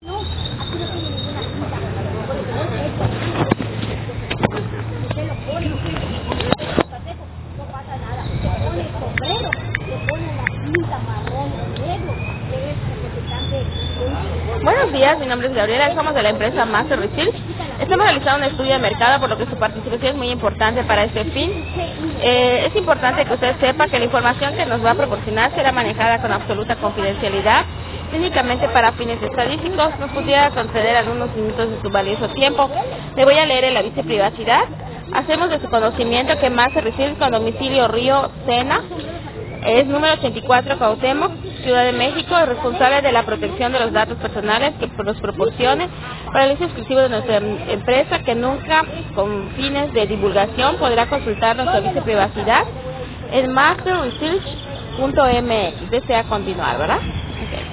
Buenos días, mi nombre es Gabriela, somos de la empresa Master Research. Estamos realizando un estudio de mercado, por lo que su participación es muy importante para este fin. Es importante que usted sepa que la información que nos va a proporcionar será manejada con absoluta confidencialidad, únicamente para fines estadísticos. Nos pudiera conceder algunos minutos de su valioso tiempo. Le voy a leer el aviso de privacidad. Hacemos de su conocimiento que Master Research, con domicilio Río Sena, es número 84 Cuauhtémoc, Ciudad de México, es responsable de la protección de los datos personales que nos proporcione para el uso exclusivo de nuestra empresa, que nunca con fines de divulgación podrá consultar nuestro aviso de privacidad en masterresearch.mx. Desea continuar, ¿verdad? Okay.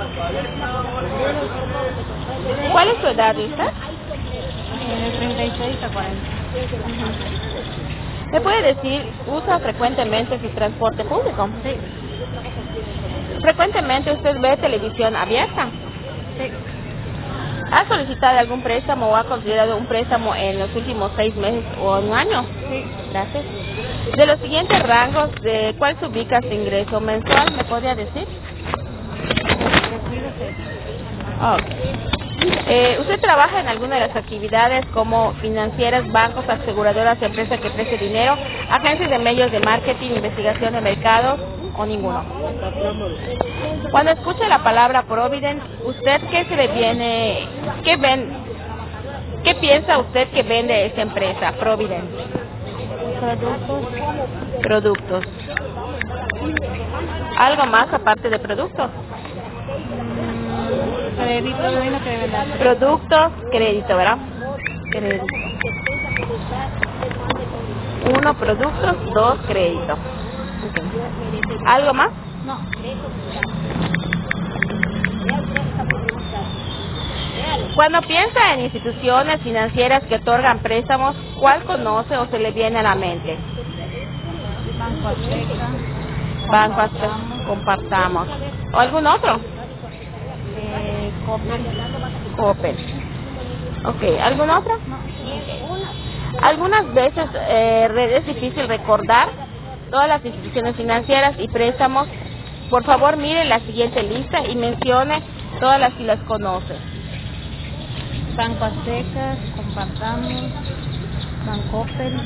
¿Cuál es su edad de usted? De 36 a 40. ¿Me puede decir, usa frecuentemente su transporte público? Sí. ¿Frecuentemente usted ve televisión abierta? Sí. ¿Ha solicitado algún préstamo o ha considerado un préstamo en los últimos 6 meses o un año? Sí. Gracias. De los siguientes rangos, ¿de cuál se ubica su ingreso mensual? ¿Me podría decir? ¿Usted trabaja en alguna de las actividades como financieras, bancos, aseguradoras, empresas que preste dinero, agencias de medios de marketing, investigación de mercados o ninguno? Cuando escucha la palabra Provident, ¿usted qué se le viene, qué piensa usted que vende esta empresa, Provident? Productos. ¿Algo más aparte de productos? Crédito, no hay lo que debe dar. Productos, crédito, ¿verdad? Crédito. 1, productos, 2, crédito. Okay. ¿Algo más? No. Cuando piensa en instituciones financieras que otorgan préstamos, ¿cuál conoce o se le viene a la mente? Banco Azteca. Banco Azteca, Compartamos. ¿O algún otro? Coppel. Ok, ¿algún otro? No. Algunas veces es difícil recordar todas las instituciones financieras y préstamos. Por favor, mire la siguiente lista y mencione todas las que las conoce. Banco Azteca, Compartamos, Bancoppel,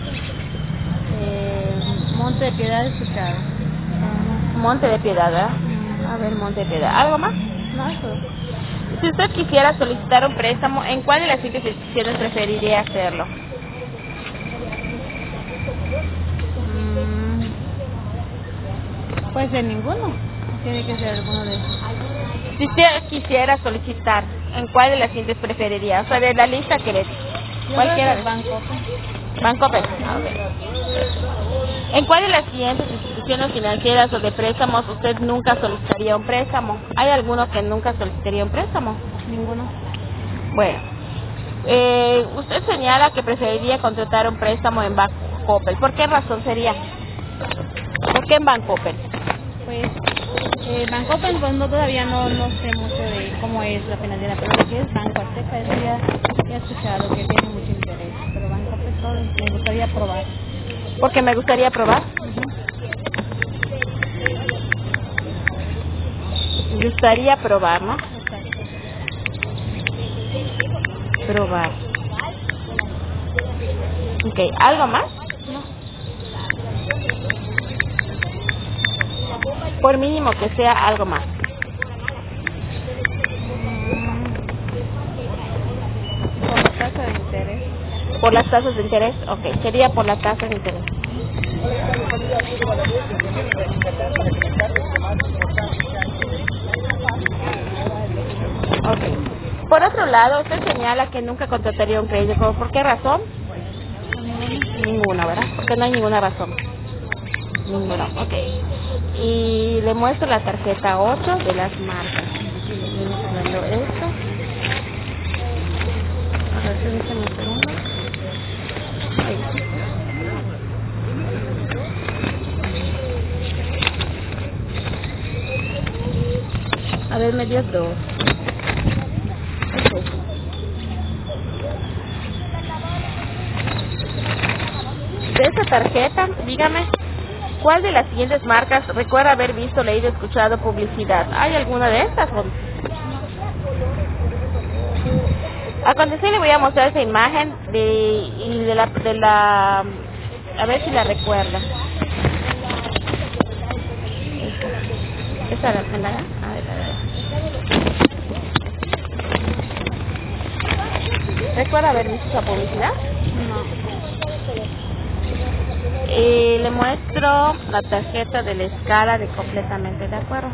Monte de Piedad escuchado. Monte de Piedad, ¿verdad? A ver, Monte de Piedad. ¿Algo más? No, eso. Si usted quisiera solicitar un préstamo, ¿en cuál de las siguientes instituciones preferiría hacerlo? Puede ser ninguno. Tiene que ser alguno de esos. Si usted quisiera solicitar, ¿en cuál de las siguientes preferiría? O sea, de la lista que le... Cualquiera. Bancoppel. Bancoppel. A ver. ¿En cuál de las siguientes instituciones financieras o de préstamos usted nunca solicitaría un préstamo? ¿Hay alguno que nunca solicitaría un préstamo? Ninguno. Bueno, usted señala que preferiría contratar un préstamo en Bancoppel. ¿Por qué razón sería? ¿Por qué en Bancoppel? Pues Bancoppel, pues todavía no sé mucho de cómo es la financiera, pero lo que es Banco Azteca, eso ya he escuchado que tiene mucho interés, pero Bancoppel todo me gustaría probar. Porque me gustaría probar. Me gustaría probar, ¿no? Exacto. Probar. Ok, ¿algo más? No. Por mínimo que sea algo más. Por la tasa de interés. ¿Por las tasas de interés? Ok, sería por las tasas de interés. Ok. Por otro lado, usted señala que nunca contrataría un crédito. ¿Por qué razón? Ninguna, ¿verdad? Porque no hay ninguna razón. Ninguna, ok. Y le muestro la tarjeta 8 de las marcas. Estoy mostrando esto. A ver, permítame un segundo. Ahí. A ver, me dio 2. tarjeta, dígame, ¿cuál de las siguientes marcas recuerda haber visto, leído, escuchado publicidad? ¿Hay alguna de estas? A continuación le voy a mostrar esa imagen de la a ver si la recuerda. Esta la ¿verdad? A ver. ¿Recuerda haber visto esa publicidad? No. Le muestro la tarjeta de la escala de completamente de acuerdo.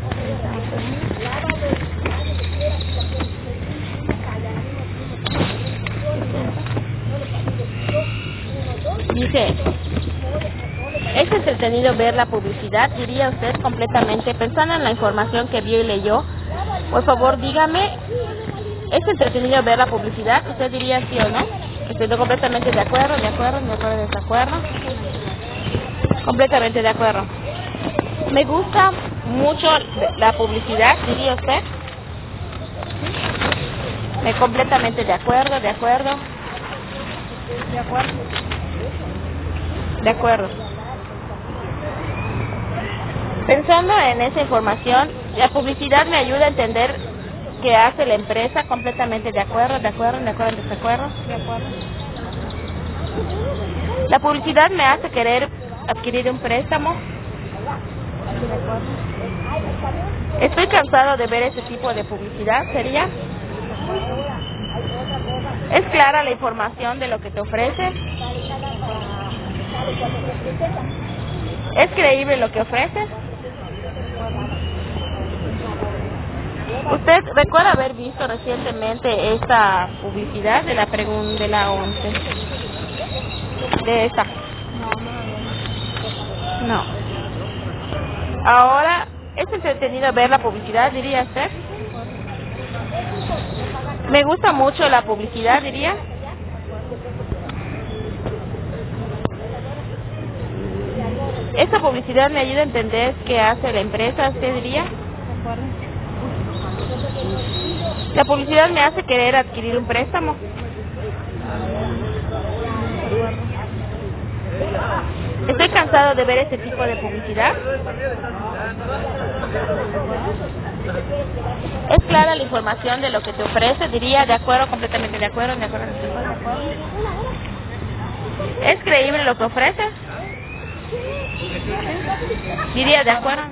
Dice, ¿es entretenido ver la publicidad? Diría usted completamente, pensando en la información que vio y leyó. Por favor, dígame, ¿es entretenido ver la publicidad? Usted diría sí o no. Estoy completamente de acuerdo, de desacuerdo. Completamente de acuerdo. Me gusta mucho la publicidad, diría usted. Completamente de acuerdo. De acuerdo. De acuerdo. Pensando en esa información, la publicidad me ayuda a entender qué hace la empresa. Completamente de acuerdo, desacuerdo. De acuerdo. La publicidad me hace querer adquirir un préstamo. De acuerdo. Estoy cansado de ver ese tipo de publicidad, ¿sería? ¿Es clara la información de lo que te ofrece? ¿Es creíble lo que ofrece? ¿Usted recuerda haber visto recientemente esta publicidad de la pregunta de la 11? De esta. No. Ahora, ¿es entretenido ver la publicidad, diría usted? Me gusta mucho la publicidad, diría. Esta publicidad me ayuda a entender qué hace la empresa, ¿usted diría? La publicidad me hace querer adquirir un préstamo. Estoy cansado de ver ese tipo de publicidad. ¿Es clara la información de lo que te ofrece? Diría de acuerdo, completamente de acuerdo, de acuerdo. ¿Es creíble lo que ofrece? Diría de acuerdo.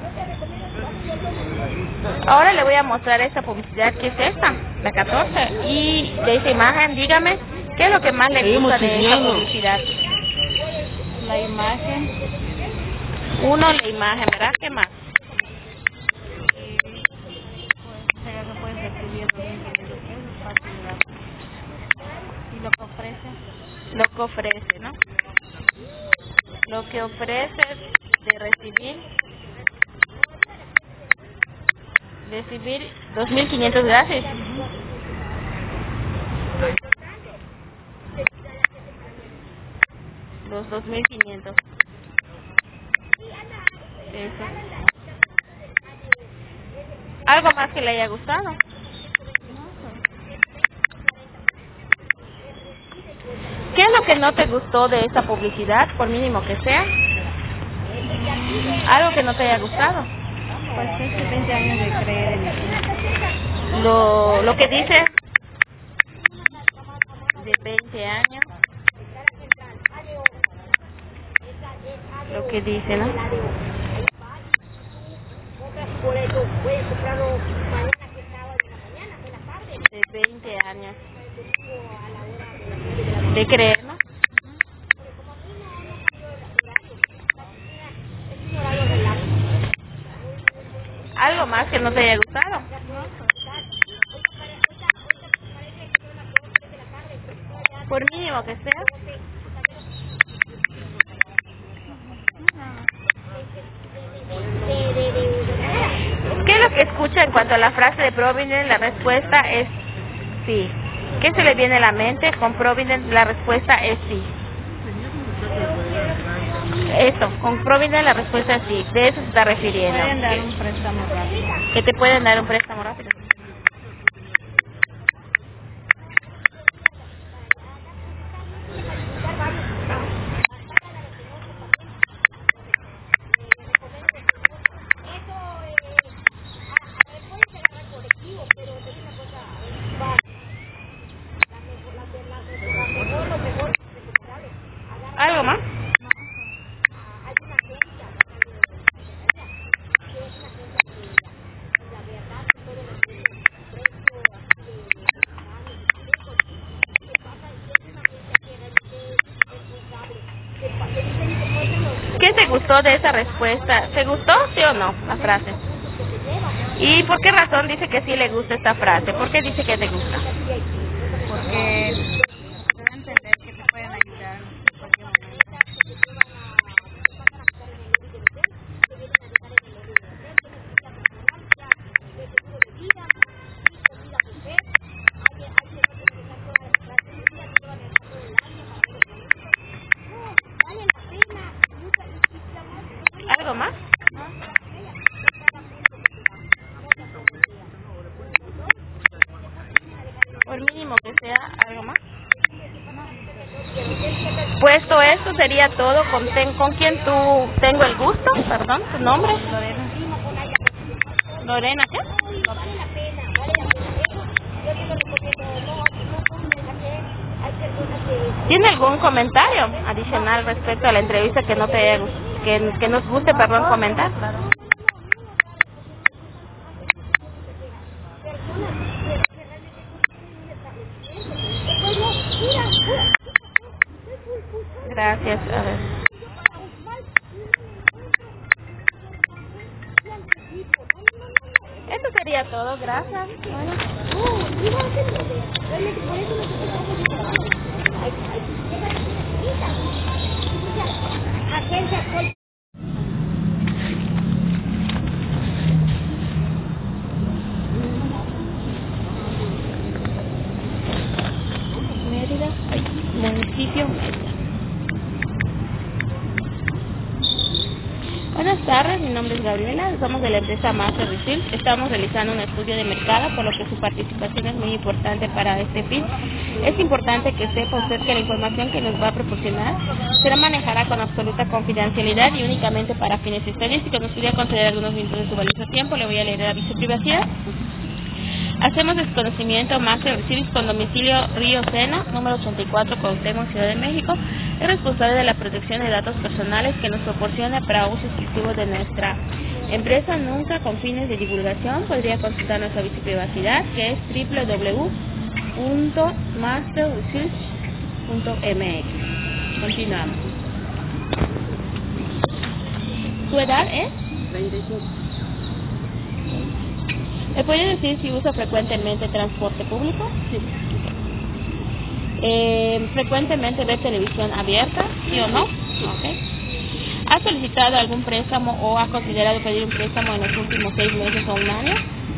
Ahora le voy a mostrar esta publicidad, que es esta, la 14. Y de esa imagen, dígame, ¿qué es lo que más le gusta de esta publicidad? La imagen. Uno, la imagen, ¿verdad? ¿Qué más? Y lo que ofrece. Lo que ofrece, ¿no? Lo que ofrece de recibir 2.500 gracias. Los 2.500. Eso. ¿Algo más que le haya gustado? ¿Qué es lo que no te gustó de esa publicidad, por mínimo que sea? ¿Algo que no te haya gustado? Pues es 20 años de creer en eso. Lo que dice de 20 años. Lo que dice, ¿no? De 20 años. De creer, ¿no? ¿Algo más que no te haya gustado? Por mínimo que sea. ¿Qué es lo que escucha en cuanto a la frase de Providence? La respuesta es sí. ¿Qué se le viene a la mente? Con Providence la respuesta es sí. Eso, con Providence la respuesta es sí. De eso se está refiriendo. Pueden dar un préstamo rápido. ¿Que te pueden dar un préstamo rápido? gustó de esa respuesta? ¿Te gustó, sí o no, la frase? ¿Y por qué razón dice que sí le gusta esta frase? ¿Por qué dice que te gusta? Porque te da a entender que te pueden ayudar en cualquier momento. ¿Algo más? Por mínimo que sea, ¿algo más? Puesto esto sería todo. ¿Con quién tú tengo el gusto? Perdón, ¿tu nombre? Lorena. ¿Lorena qué? ¿Tiene algún comentario adicional respecto a la entrevista que no te haya que nos guste, perdón, comentar? Gracias. A ver. Eso sería todo. Gracias. Mérida, municipio Mérida. Buenas tardes, mi nombre es Gabriela, somos de la empresa Master Research. Estamos realizando un estudio de mercado, por lo que su participación es muy importante para este fin. Es importante que sepa usted que la información que nos va a proporcionar será manejada con absoluta confidencialidad y únicamente para fines estadísticos. Nos podría conceder algunos minutos de su valioso tiempo. Le voy a leer el aviso de privacidad. Hacemos desconocimiento Master Research con domicilio Río Sena, número 84, Cuauhtémoc, Ciudad de México. Es responsable de la protección de datos personales que nos proporciona para uso exclusivo de nuestra empresa, nunca con fines de divulgación. Podría consultar nuestra aviso de privacidad, que es www.masterresearch.mx. Continuamos. ¿Su edad es? 35. ¿Me puede decir si usa frecuentemente transporte público? Sí. ¿Frecuentemente ve televisión abierta? ¿Sí o no? Okay. ¿Ha solicitado algún préstamo o ha considerado pedir un préstamo en los últimos 6 meses o un año?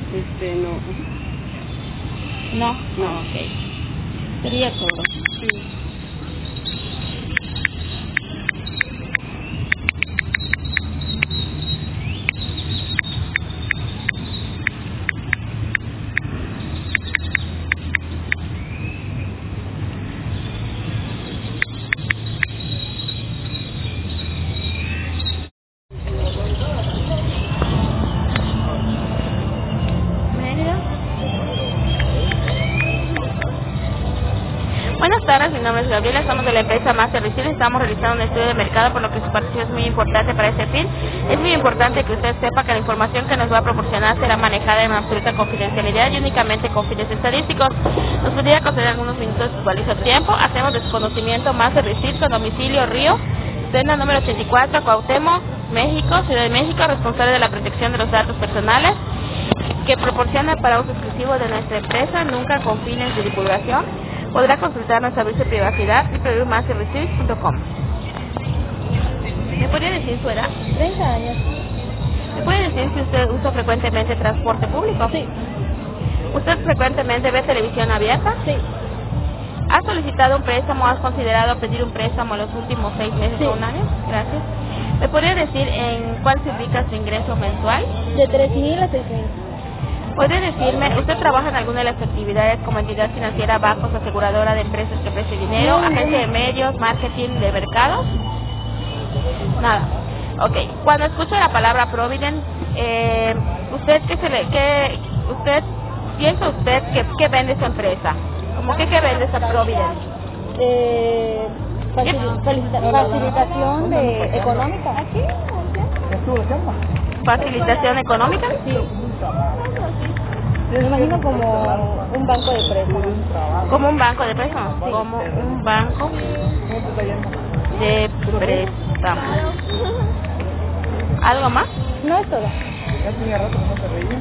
No. No, ok. Sería todo. Sí. Buenas tardes, mi nombre es Gabriela, somos de la empresa Master Research. Estamos realizando un estudio de mercado, por lo que su participación es muy importante para este fin. Es muy importante que usted sepa que la información que nos va a proporcionar será manejada en absoluta confidencialidad y únicamente con fines estadísticos. Nos podría conceder algunos minutos de su valioso tiempo. Hacemos desconocimiento Master Research con domicilio Río Sena, número 84, Cuauhtémoc, México, Ciudad de México, responsable de la protección de los datos personales que proporciona para uso exclusivo de nuestra empresa, nunca con fines de divulgación. Podrá consultar nuestro aviso de privacidad www.masterresearch.com. ¿Me podría decir su edad? 30 años. ¿Me puede decir si usted usa frecuentemente transporte público? Sí. ¿Usted frecuentemente ve televisión abierta? Sí. ¿Ha solicitado un préstamo o has considerado pedir un préstamo en los últimos 6 meses Sí. o un año? Gracias. ¿Me podría decir en cuál se ubica su ingreso mensual? De 3,000 a 6,000. ¿Puede decirme, usted trabaja en alguna de las actividades como entidad financiera, bancos, aseguradora de empresas que preste dinero, agencia de medios, marketing de mercados? Nada. Ok. Cuando escucha la palabra Provident, ¿usted piensa usted que vende su empresa? ¿Cómo que vende esa Provident? Facilitación económica. ¿Facilitación económica? Sí. Me imagino como un banco de préstamos. ¿Como un banco de préstamos? Sí. Como un banco de préstamos. ¿Algo más? No es todo. Ya tenía rato que no te reía.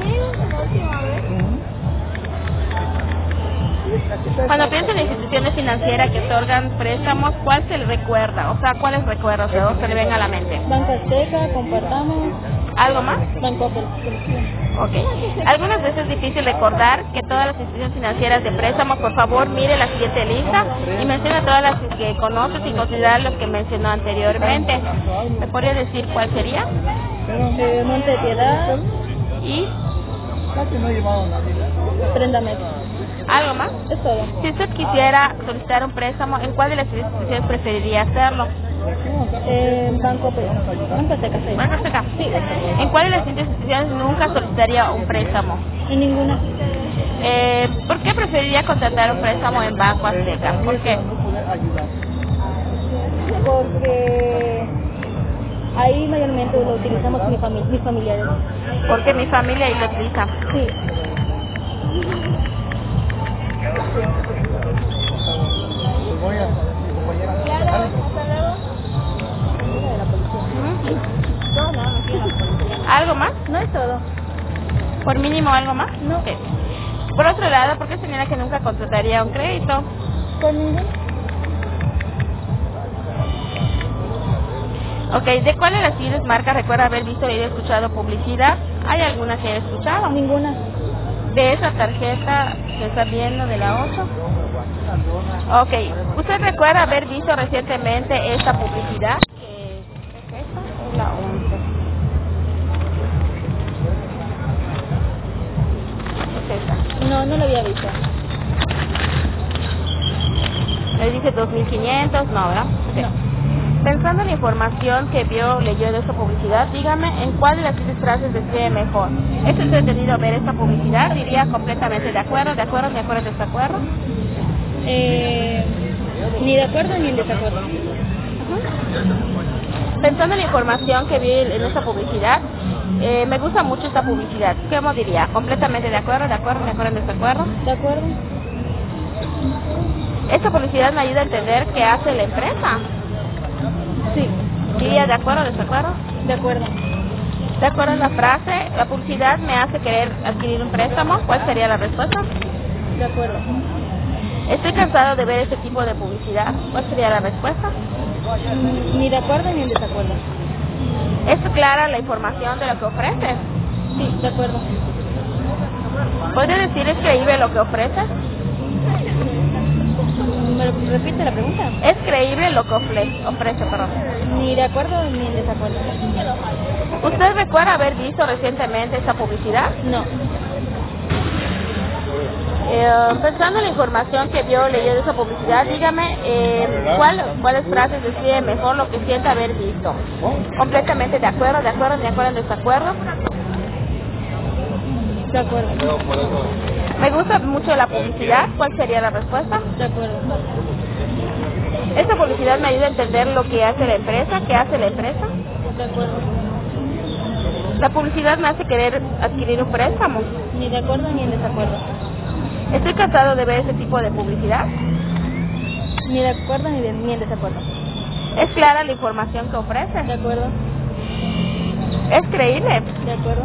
Cuando piensa en instituciones financieras que otorgan préstamos, ¿cuál se le recuerda? O sea, ¿cuáles recuerdos de dos se le ven a la mente? Banco Azteca, Compartamos, ¿Algo más? Banco Azteca. Ok. Algunas veces es difícil recordar que todas las instituciones financieras de préstamos, por favor, mire la siguiente lista y menciona todas las que conoce sin considerar las que mencionó anteriormente. ¿Me podría decir cuál sería? Monte de Piedad ¿Y Casi no he llevado a nadie. Prenda México. algo más? Es todo. Si usted quisiera solicitar un préstamo, ¿en cuál de las instituciones preferiría hacerlo? Banco Azteca, sí. Banco Azteca. Sí. ¿En cuál de las instituciones nunca solicitaría un préstamo? En ninguna. ¿Por qué preferiría contratar un préstamo en Banco Azteca? ¿Por qué? Porque ahí mayormente lo utilizamos mis familiares. Porque mi familia ahí lo utiliza. Sí. Voy a mi compañera. ¿Algo más? No es todo. ¿Por mínimo algo más? No. Ok. Por otro lado, ¿por qué señora que nunca contrataría un crédito? Con ninguna. Ok, ¿de cuál de las siguientes marcas recuerda haber visto y escuchado publicidad? ¿Hay alguna que haya escuchado? Ninguna. De esa tarjeta que está viendo de la 8. Ok, ¿usted recuerda haber visto recientemente esta publicidad? ¿Es esta o la 11? Es esta. No lo había visto. Le dice 2.500, no, ¿verdad? Okay. No. Pensando en la información que leyó de esta publicidad, dígame en cuál de las siguientes frases describe mejor. ¿Es entretenido ver esta publicidad? Diría completamente de acuerdo, desacuerdo. Ni de acuerdo ni en desacuerdo. Pensando en la información que vi en esta publicidad, me gusta mucho esta publicidad. ¿Cómo diría? Completamente de acuerdo, desacuerdo. ¿De acuerdo? Esta publicidad me ayuda a entender qué hace la empresa. Sí. Diría de acuerdo, desacuerdo. De acuerdo. De acuerdo a la frase, la publicidad me hace querer adquirir un préstamo. ¿Cuál sería la respuesta? De acuerdo. Estoy cansado de ver este tipo de publicidad. ¿Cuál sería la respuesta? Ni de acuerdo ni en desacuerdo. ¿Es clara la información de lo que ofrece? Sí, de acuerdo. ¿Podría decir es creíble lo que ofrece? ¿Me repite la pregunta? ¿Es creíble lo que ofrece, perdón? Ni de acuerdo ni en desacuerdo. ¿Usted recuerda haber visto recientemente esta publicidad? No. Pensando en la información que leyó de esa publicidad, dígame cuáles frases describen mejor lo que siente haber visto. Completamente de acuerdo, desacuerdo. De acuerdo. Me gusta mucho la publicidad. ¿Cuál sería la respuesta? De acuerdo. Esta publicidad me ayuda a entender lo que hace la empresa. ¿Qué hace la empresa? De acuerdo. La publicidad me hace querer adquirir un préstamo. Ni de acuerdo ni en desacuerdo. Estoy cansado de ver ese tipo de publicidad. Ni de acuerdo ni en desacuerdo. ¿Es clara la información que ofrece? De acuerdo. ¿Es creíble? De acuerdo.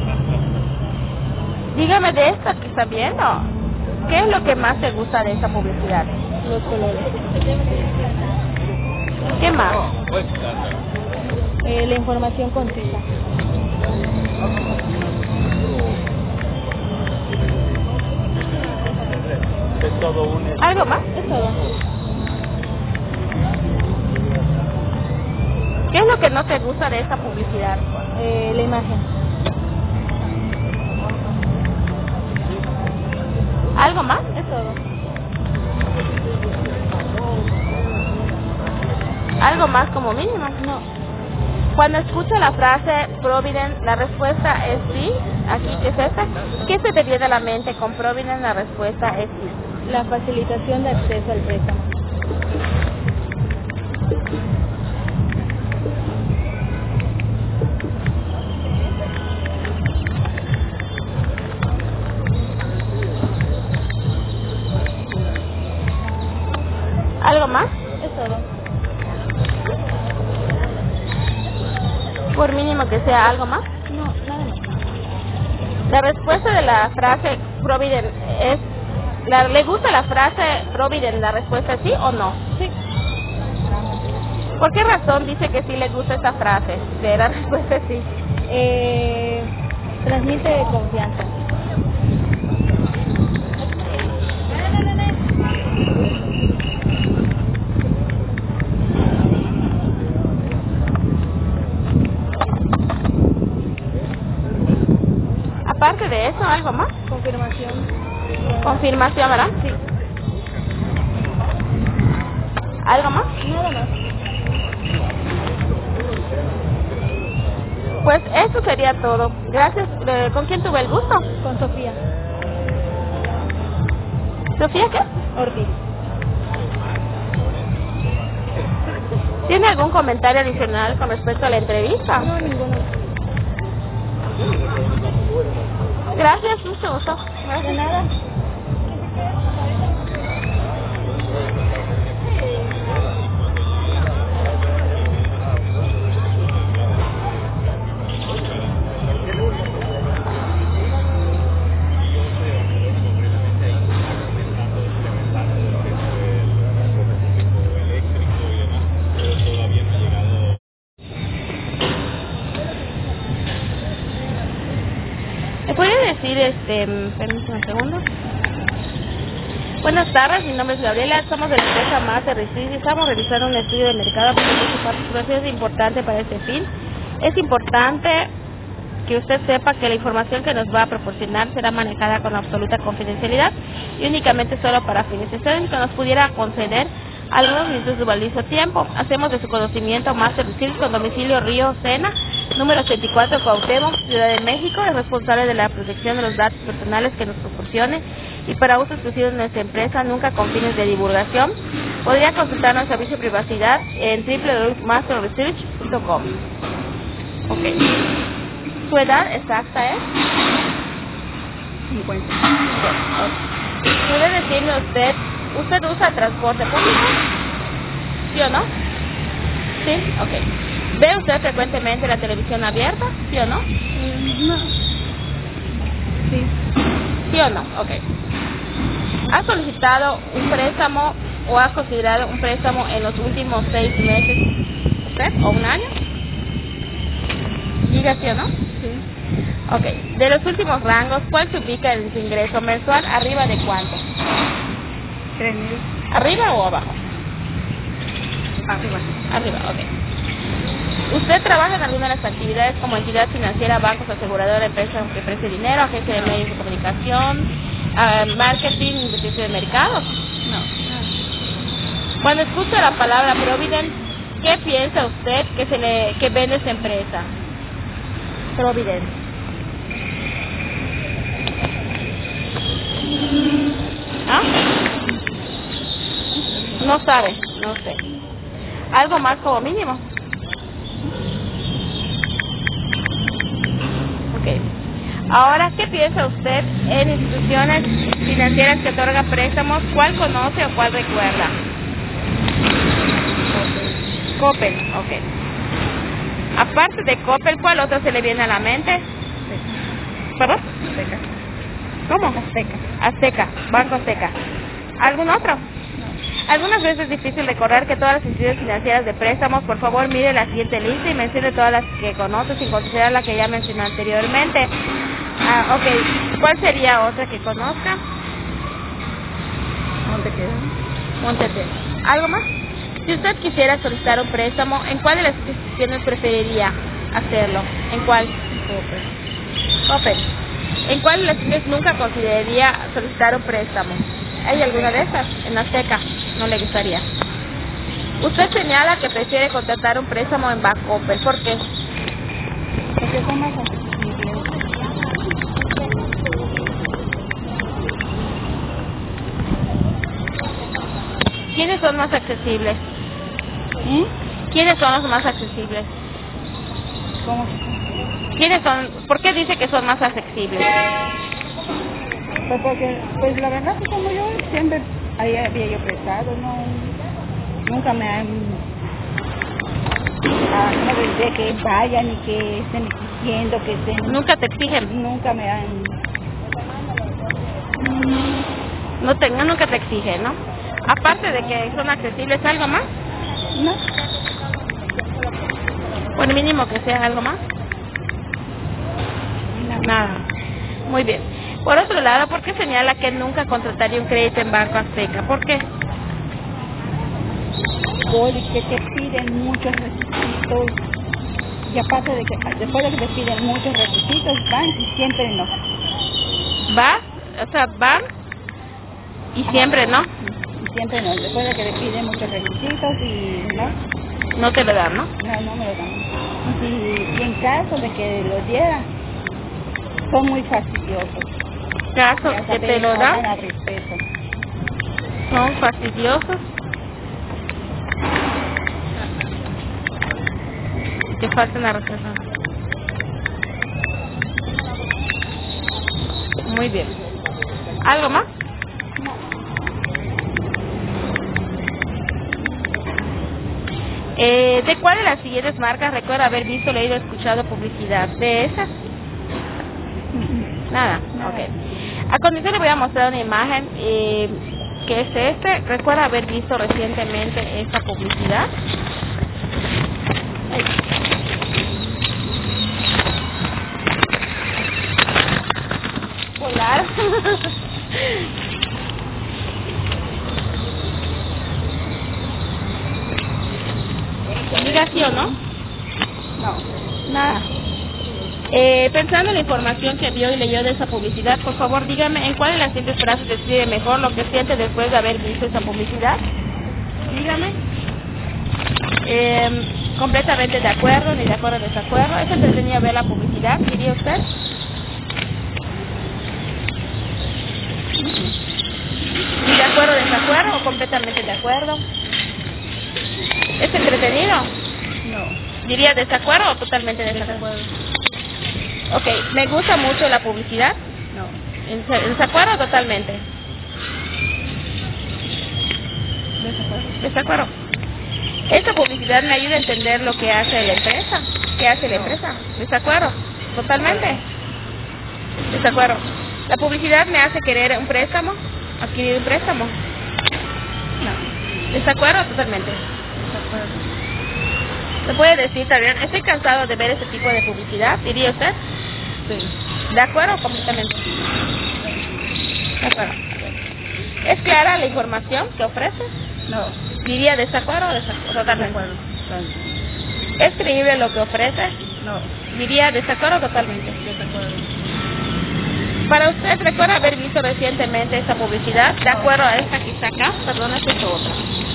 Dígame de esta que está viendo. ¿Qué es lo que más te gusta de esta publicidad? Los colores. ¿Qué más? La información concisa. ¿Algo más? Es todo. ¿Qué es lo que no te gusta de esta publicidad? La imagen. ¿Algo más? Es todo. ¿Algo más como mínimo? No. Cuando escucha la frase Provident, la respuesta es sí. Aquí, ¿qué es esta? ¿Qué se te viene a la mente con Provident? La respuesta es sí. La facilitación de acceso al préstamo. ¿Algo más? Es todo. Por mí como que sea algo más. No, nada más. La respuesta de la frase Providen es... ¿Le gusta la frase Providen? ¿La respuesta es sí o no? Sí. ¿Por qué razón dice que sí le gusta esta frase? De la respuesta es sí. Transmite confianza. Aparte de eso, ¿algo más? Confirmación. Confirmación, ¿verdad? Sí. ¿Algo más? Nada más. Pues eso sería todo. Gracias. ¿Con quién tuve el gusto? Con Sofía ¿Sofía qué? Ortiz. ¿Tiene algún comentario adicional con respecto a la entrevista? No, ninguno. Gracias, mucho gusto. De nada. ¿Me puede decir, permítame un segundo? Buenas tardes, mi nombre es Gabriela, somos de la empresa Master Research y estamos realizando un estudio de mercado porque su participación es importante para este fin. Es importante que usted sepa que la información que nos va a proporcionar será manejada con absoluta confidencialidad y únicamente solo para fines externos. Que nos pudiera conceder algunos minutos de su valioso tiempo. Hacemos de su conocimiento Master Research con domicilio Río Sena, número 84 Cuauhtémoc, Ciudad de México, es responsable de la protección de los datos personales que nos proporcione y para uso exclusivo de nuestra empresa, nunca con fines de divulgación. Podría consultar nuestro servicio de privacidad en www.masterresearch.com. Ok. ¿Su edad exacta es? 50. ¿Puede decirme usted usa transporte público? ¿Sí o no? ¿Sí? Ok. ¿Ve usted frecuentemente la televisión abierta? ¿Sí o no? No. Sí. ¿Sí o no? Ok. ¿Ha solicitado un préstamo o ha considerado un préstamo en los últimos 6 meses? ¿Usted? ¿O un año? ¿Diga sí o no? Sí. Ok. De los últimos rangos, ¿cuál se ubica en su ingreso mensual? ¿Arriba de cuánto? 3,000. ¿Arriba o abajo? Arriba. Arriba, ok. ¿Usted trabaja en alguna de las actividades como entidad financiera, bancos, aseguradora, empresa que preste dinero, agencia de medios de comunicación, marketing, investigación de mercados? No. Cuando escucha la palabra Provident, ¿qué piensa usted que vende esta empresa? Provident. ¿Ah? No sabe, no sé. ¿Algo más como mínimo? Ok. Ahora, ¿qué piensa usted en instituciones financieras que otorgan préstamos? ¿Cuál conoce o cuál recuerda? Coppel, ok. Aparte de Coppel, ¿cuál otro se le viene a la mente? ¿Perdón? Azteca. ¿Cómo? Azteca. Azteca, Banco Azteca. ¿Algún otro? Algunas veces es difícil recordar que todas las instituciones financieras de préstamos, por favor mire la siguiente lista y mencione todas las que conoce sin considerar la que ya mencionó anteriormente. Ok, ¿cuál sería otra que conozca? ¿Dónde queda? Montete. ¿Algo más? Si usted quisiera solicitar un préstamo, ¿en cuál de las instituciones preferiría hacerlo? ¿En cuál? Coppel. ¿En cuál de las instituciones nunca consideraría solicitar un préstamo? ¿Hay alguna de esas? En Azteca, no le gustaría. Usted señala que prefiere contratar un préstamo en Bancoppel. ¿Por qué? Porque son más accesibles. ¿Quiénes son más accesibles? ¿Quiénes son los más accesibles? ¿Cómo? ¿Quiénes son? ¿Por qué dice que son más accesibles? Pues porque, pues la verdad que como yo siempre había yo prestado, no, nunca me han no desde que vayan y que estén exigiendo, que estén... Nunca te exigen. Nunca me han... Nunca te exigen, ¿no? Aparte de que son accesibles, ¿algo más? No. Por mínimo que sea algo más. Nada. Muy bien. Por otro lado, ¿por qué señala que nunca contrataría un crédito en Banco Azteca? ¿Por qué? Porque te piden muchos requisitos. Y aparte de que después de que te piden muchos requisitos, van y siempre no. Van y siempre no. Y siempre no. Después de que te piden muchos requisitos y no. No te lo dan, ¿no? No me lo dan. Y en caso de que lo dieran, son muy fastidiosos. Caso que te lo dan, respeto. son fastidiosos. Que faltan a respeto. Muy bien. ¿Algo más? ¿De cuál de las siguientes marcas recuerda haber visto, leído, escuchado publicidad? ¿De esas? Nada. Ok. A continuación le voy a mostrar una imagen que es ¿Recuerda haber visto recientemente esta publicidad? Volar. ¿Diga sí o no? No. Nada. Pensando en la información que vio y leyó de esa publicidad, por favor dígame en cuál de las siguientes frases describe mejor lo que siente después de haber visto esa publicidad. Dígame. Completamente de acuerdo, ni de acuerdo, ni desacuerdo. ¿Es entretenido ver la publicidad, diría usted? ¿Ni de acuerdo, desacuerdo o completamente de acuerdo? ¿Es entretenido? No. ¿Diría desacuerdo o totalmente desacuerdo? Ok, ¿me gusta mucho la publicidad? No. ¿En desacuerdo o totalmente? Desacuerdo. ¿Esta publicidad me ayuda a entender lo que hace la empresa? ¿Qué hace la empresa? ¿Desacuerdo? ¿Totalmente? Desacuerdo. ¿La publicidad me hace querer un préstamo? ¿Adquirir un préstamo? No. ¿Desacuerdo o totalmente? Desacuerdo. ¿Se puede decir también, estoy cansado de ver ese tipo de publicidad? ¿Diría usted? Sí. ¿De acuerdo o completamente? De acuerdo. ¿Es clara la información que ofrece? No. ¿Diría desacuerdo o totalmente? Desacuerdo. ¿Es creíble lo que ofrece? No. ¿Diría desacuerdo o totalmente? Desacuerdo. Para usted, ¿recuerda haber visto recientemente esta publicidad? ¿De acuerdo a esta que está acá? Perdón, esta es otra.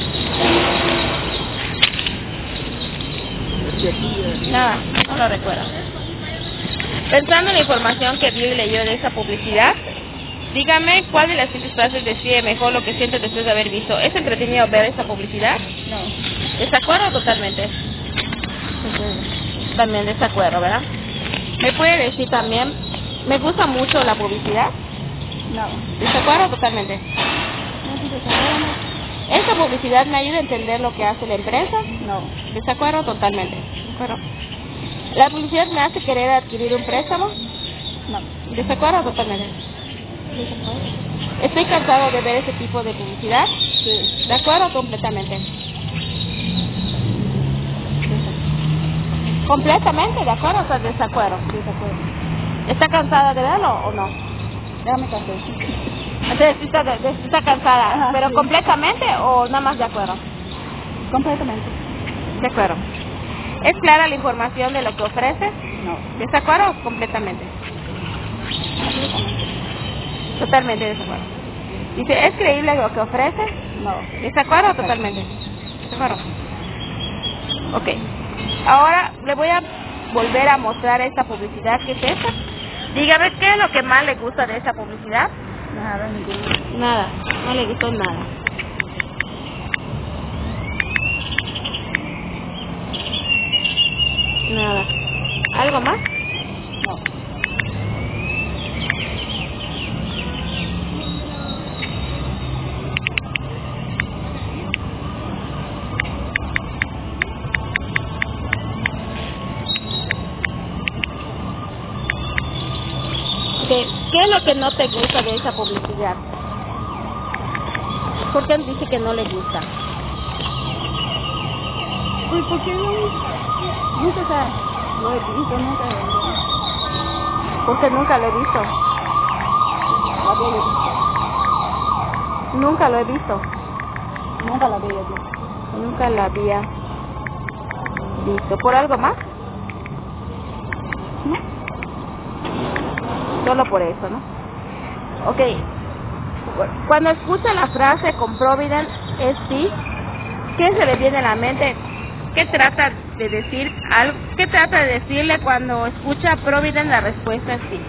Nada, no lo recuerdo. Pensando en la información que vio y leyó de esa publicidad, dígame cuál de las siguientes frases describe mejor lo que siente después de haber visto. ¿Es entretenido ver esa publicidad? No. ¿Desacuerdo o totalmente? También desacuerdo, ¿verdad? ¿Me puede decir también, me gusta mucho la publicidad? No. ¿Desacuerdo o totalmente? No, sí, desacuerdo. ¿Esta publicidad me ayuda a entender lo que hace la empresa? No. ¿Desacuerdo? Totalmente. ¿Desacuerdo? ¿La publicidad me hace querer adquirir un préstamo? No. ¿Desacuerdo? Totalmente. Desacuerdo. ¿Estoy cansado de ver ese tipo de publicidad? Sí. ¿De acuerdo? Completamente. ¿Completamente? ¿De acuerdo o desacuerdo? Desacuerdo. ¿Está cansada de verlo o no? Déjame casar. Entonces, está cansada, Ajá, pero sí. completamente o nada más de acuerdo? Completamente. De acuerdo. ¿Es clara la información de lo que ofrece? No. ¿Desacuerdo o completamente? Totalmente desacuerdo. Dice, ¿es creíble lo que ofrece? No. ¿Desacuerdo o totalmente? Desacuerdo. Ok. Ahora le voy a volver a mostrar esta publicidad que es esta. Dígame, ¿qué es lo que más le gusta de esta publicidad? Nada, ninguno. Nada, no le gustó nada. Nada. ¿Algo más? No. es lo que no te gusta de esa publicidad? ¿Por qué dice que no le gusta? Pues porque nunca lo he visto, nunca lo he visto. Porque nunca lo he visto. La había visto. Nunca lo he visto. Nunca la había visto. Nunca la había visto. ¿Por algo más? ¿No? Solo por eso, ¿no? Ok. Cuando escucha la frase con Provident es sí, ¿qué se le viene a la mente? ¿Qué trata de decir? ¿Qué trata de decirle cuando escucha Provident? La respuesta es sí.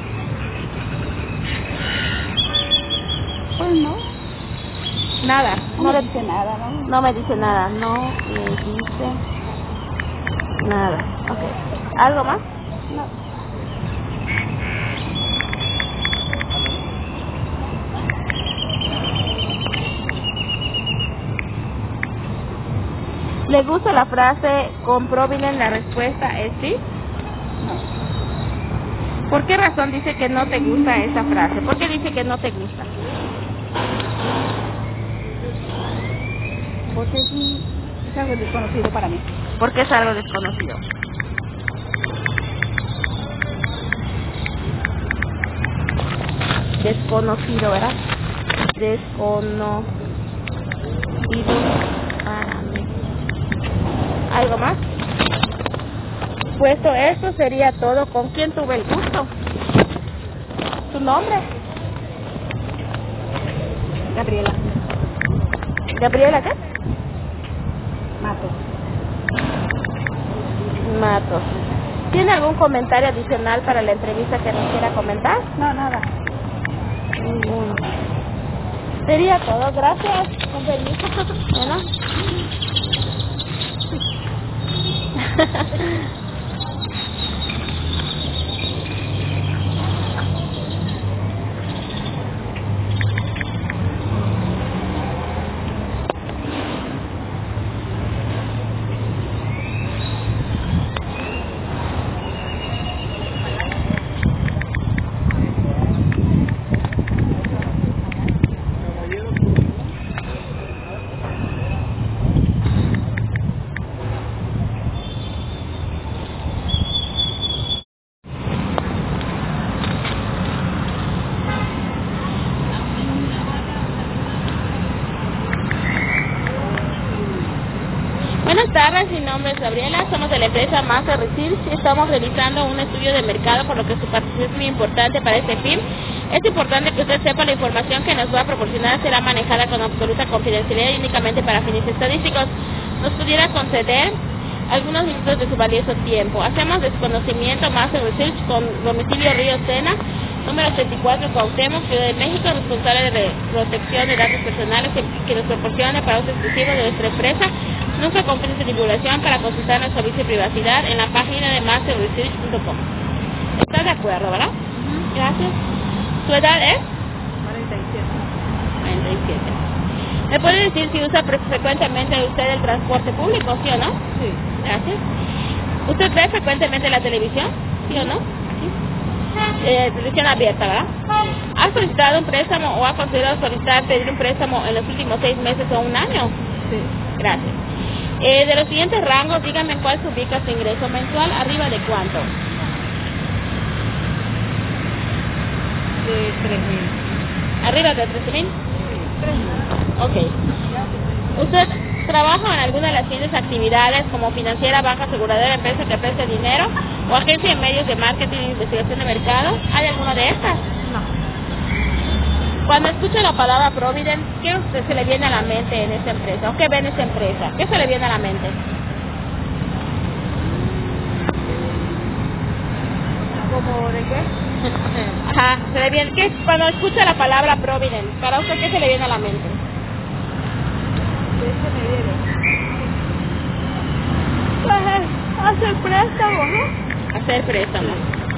Pues no. Nada. No le dice nada, ¿no? No me dice nada. No le dice nada. Ok. ¿Algo más? No. ¿Le gusta la frase con Provident? La respuesta es sí. No. ¿Por qué razón dice que no te gusta esa frase? ¿Por qué dice que no te gusta? Porque es algo desconocido para mí. Porque es algo desconocido. Desconocido, ¿verdad? Desconocido para mí. ¿Algo más? Puesto esto sería todo. ¿Con quién tuve el gusto? ¿Tu nombre? Gabriela. ¿Gabriela qué? Matos. Matos. ¿Tiene algún comentario adicional para la entrevista que nos quiera comentar? No, nada. Ninguno. Sería todo. Gracias. Con permiso. Bueno. Buenas tardes, mi nombre es Gabriela, somos de la empresa Master Research y estamos realizando un estudio de mercado, por lo que su participación es muy importante para este fin. Es importante que usted sepa la información que nos va a proporcionar será manejada con absoluta confidencialidad y únicamente para fines estadísticos. ¿Nos pudiera conceder algunos minutos de su valioso tiempo? Hacemos desconocimiento Master Research con domicilio Río Sena, número 34, Cuauhtémoc, Ciudad de México, responsable de protección de datos personales que nos proporcione para uso exclusivo de nuestra empresa. Nunca confíe en su divulgación. Para consultar nuestro servicio de privacidad en la página de masterresearch.com. ¿Está de acuerdo, verdad? Gracias. ¿Su edad es? 47. ¿Me puede decir si usa frecuentemente usted el transporte público, sí o no? Sí. Gracias. ¿Usted ve frecuentemente la televisión, sí o no? Sí. Televisión abierta, ¿verdad? ¿Ha solicitado un préstamo o ha considerado solicitar pedir un préstamo en los últimos 6 meses o un año? Sí. Gracias. De los siguientes rangos, dígame en cuál se ubica su ingreso mensual, ¿arriba de cuánto? De 3,000. ¿Arriba de 13,000? 3,000. Ok. ¿Usted trabaja en alguna de las siguientes actividades como financiera, banca, aseguradora, empresa que preste dinero o agencia de medios de marketing e investigación de mercado? ¿Hay alguna de estas? No. Cuando escucha la palabra Provident, ¿qué usted se le viene a la mente en esta empresa? ¿O qué ve en esta empresa? ¿Qué se le viene a la mente? ¿Cómo de qué? Ajá, se le viene, ¿qué? Cuando escucha la palabra Provident, ¿para usted qué se le viene a la mente? ¿Qué se me viene? Pues hacer préstamo, ¿no? Hacer préstamo.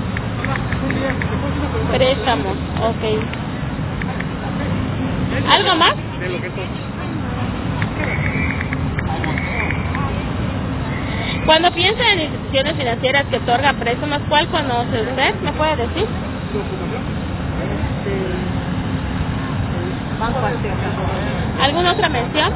Préstamo, ok. ¿Algo más? Cuando piensa en instituciones financieras que otorgan préstamos, ¿cuál conoce usted? ¿Me puede decir? Banco Azteca. ¿Alguna otra mención?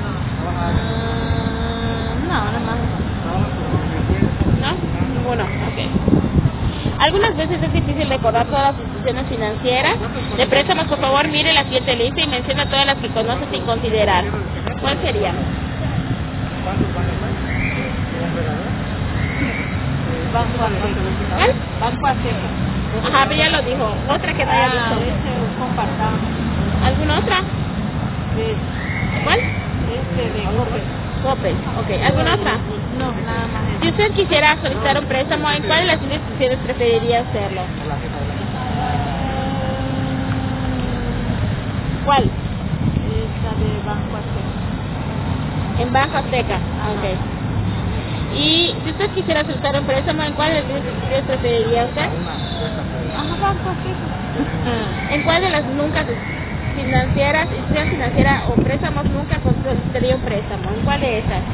No, nada más. ¿No? Ninguno, ok. Algunas veces es difícil recordar todas las instituciones financieras. De préstamos, por favor, mire la siguiente lista y menciona todas las que conoce sin considerar. ¿Cuál sería? Banco Azteca. ¿Cuál? Banco Azteca. Ajá, pero ya lo dijo. Otra que no haya visto. Compartamos. ¿Alguna otra? ¿Cuál? De Coppel. Coppel, ok. ¿Alguna otra? No, nada más. Si usted quisiera solicitar un préstamo, ¿en cuál de las instituciones preferiría hacerlo? ¿Cuál? Esta de Banco Azteca. En Banco Azteca, ok. Y si usted quisiera solicitar un préstamo, ¿en cuál de las instituciones preferiría usted? Ajá, Banco Azteca. ¿En cuál de las nunca financieras, institución financiera o préstamos nunca solicitaría un préstamo? ¿En cuál de esas?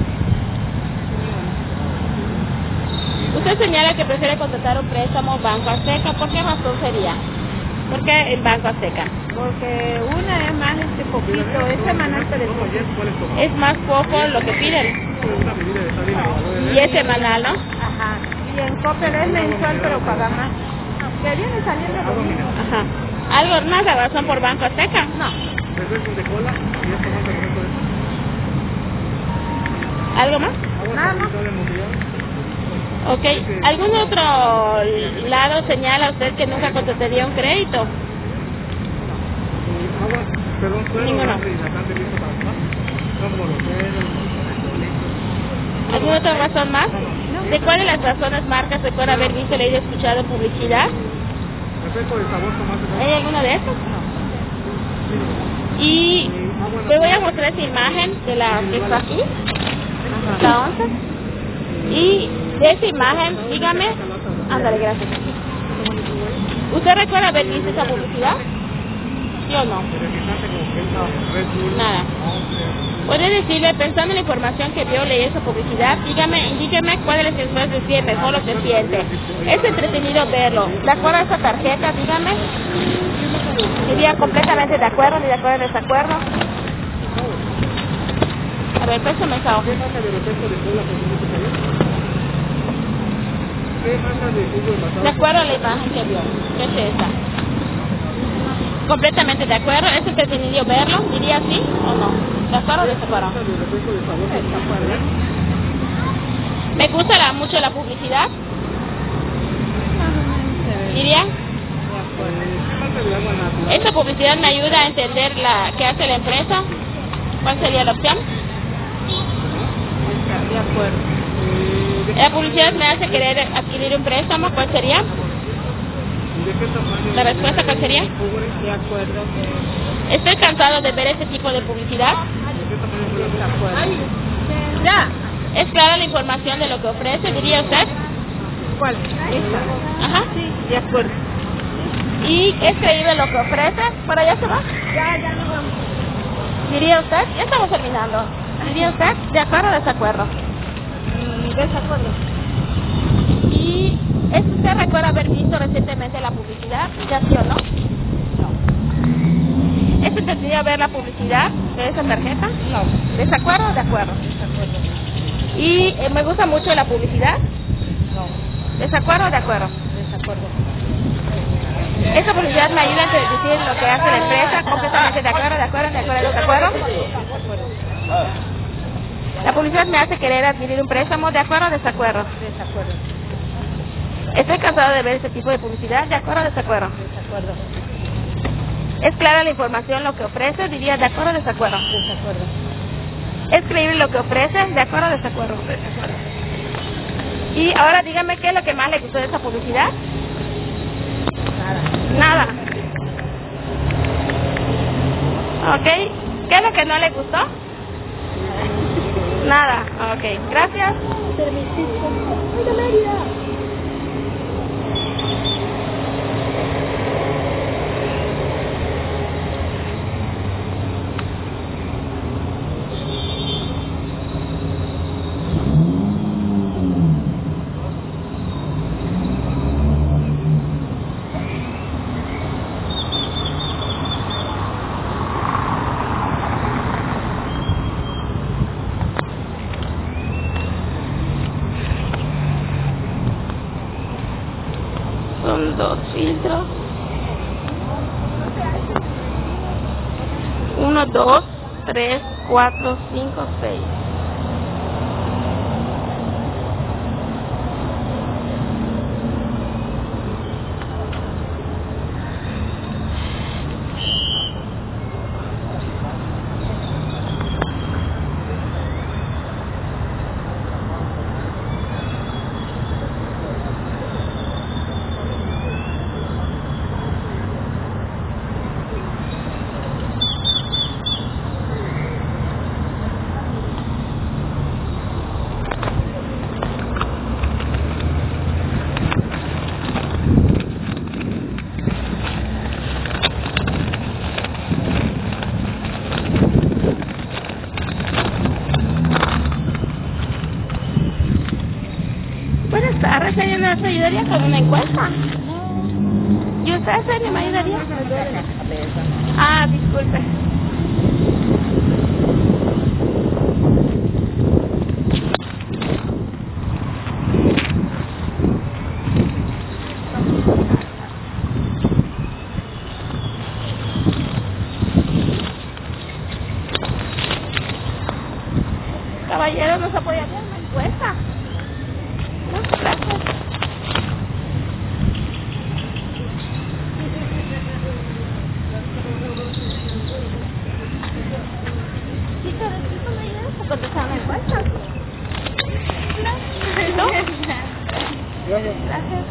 Usted señala que prefiere contratar un préstamo Banco Azteca. ¿Por qué razón sería? ¿Por qué en Banco Azteca? Porque una es más poquito, es semanal pero es poquito. Es más poco lo que piden. Y es semanal, ¿no? Ajá. Y en Coppel es mensual pero paga más. Que viene saliendo lo mismo. Ajá. ¿Algo más de razón por Banco Azteca? No. ¿Algo más? Nada más. Ok. ¿Algún otro lado señala usted que nunca contrataría un crédito? Ninguno. ¿Alguna otra razón más? ¿De cuál de las razones marcas recuerda haber visto, leído, escuchado publicidad? ¿Hay alguna de esas? Y le voy a mostrar esta imagen de la que está aquí, la onza. Y de esa imagen, dígame, ándale, gracias. ¿Usted recuerda haber visto esa publicidad? ¿Sí o no? Nada. Puede decirle, pensando en la información que vio, leí esa publicidad, indíqueme cuál de las personas decide mejor lo que siente. Es entretenido verlo. ¿De acuerdo a esa tarjeta? Dígame. ¿Iría completamente de acuerdo, ni de acuerdo, ni de desacuerdo? A ver, préstame esa hoja. De acuerdo a la imagen que vio. ¿Qué es esa? Completamente de acuerdo. ¿Es entretenido verlo? ¿Diría sí o no? ¿De acuerdo o desacuerdo? ¿Me gusta mucho la publicidad? ¿Diría? ¿Esta publicidad me ayuda a entender qué hace la empresa? ¿Cuál sería la opción? De acuerdo. ¿La publicidad me hace querer adquirir un préstamo? ¿Cuál sería? ¿La respuesta cuál sería? De acuerdo. ¿Estoy cansado de ver ese tipo de publicidad? De acuerdo. Ya. ¿Es clara la información de lo que ofrece? ¿Diría usted? ¿Cuál? Esta. Ajá. Sí, de acuerdo. ¿Y es creíble lo que ofrece? ¿Para allá se va? Ya no vamos. ¿Diría usted? Ya estamos terminando. ¿Diría usted? ¿De acuerdo o desacuerdo? Desacuerdo. ¿Y usted recuerda haber visto recientemente la publicidad? ¿Ya sí o no? No. ¿Es entretenido ver la publicidad de esa tarjeta? No. ¿Desacuerdo o de acuerdo? Desacuerdo. ¿Y me gusta mucho la publicidad? No. ¿Desacuerdo o de acuerdo? Desacuerdo. ¿Esa publicidad me ayuda a decir lo que hace la empresa? ¿Completamente de acuerdo, de acuerdo, de acuerdo, de acuerdo? ¿La publicidad me hace querer adquirir un préstamo? ¿De acuerdo o desacuerdo? Desacuerdo. ¿Estoy cansado de ver ese tipo de publicidad? ¿De acuerdo o desacuerdo? Desacuerdo. ¿Es clara la información lo que ofrece? Diría de acuerdo o desacuerdo. Desacuerdo. ¿Es creíble lo que ofrece? ¿De acuerdo o desacuerdo? Desacuerdo. Y ahora dígame qué es lo que más le gustó de esa publicidad. Nada. Ok. ¿Qué es lo que no le gustó? Nada. Ok. Gracias. filtros. 1, 2, 3, 4, 5, 6. Buenas tardes, señor, ¿nos ayudaría con una encuesta? ¿Y usted, señor, me ayudaría? Ah, disculpe. Caballero, ¿nos apoyaría en una encuesta? No, gracias. Chicos, ¿necesito una ayuda para contestar una encuesta? No. ¿No? Gracias.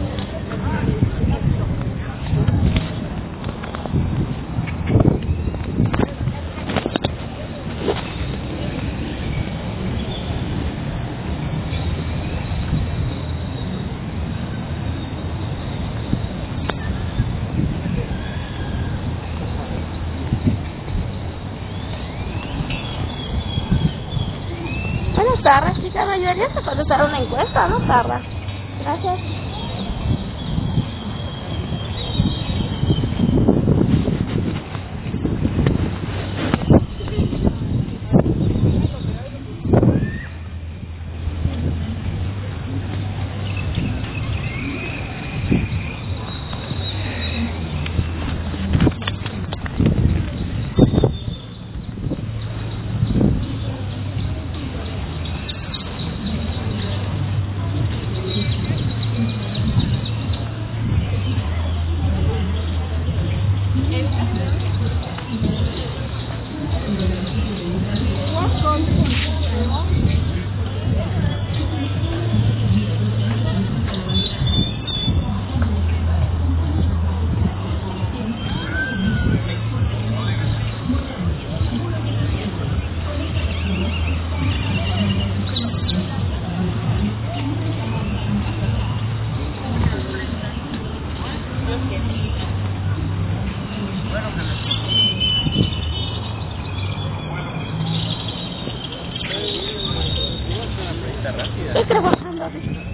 Buenas tardes, chica, ¿me ayudarías a contestar una encuesta? No tarda. Gracias. Estoy trabajando.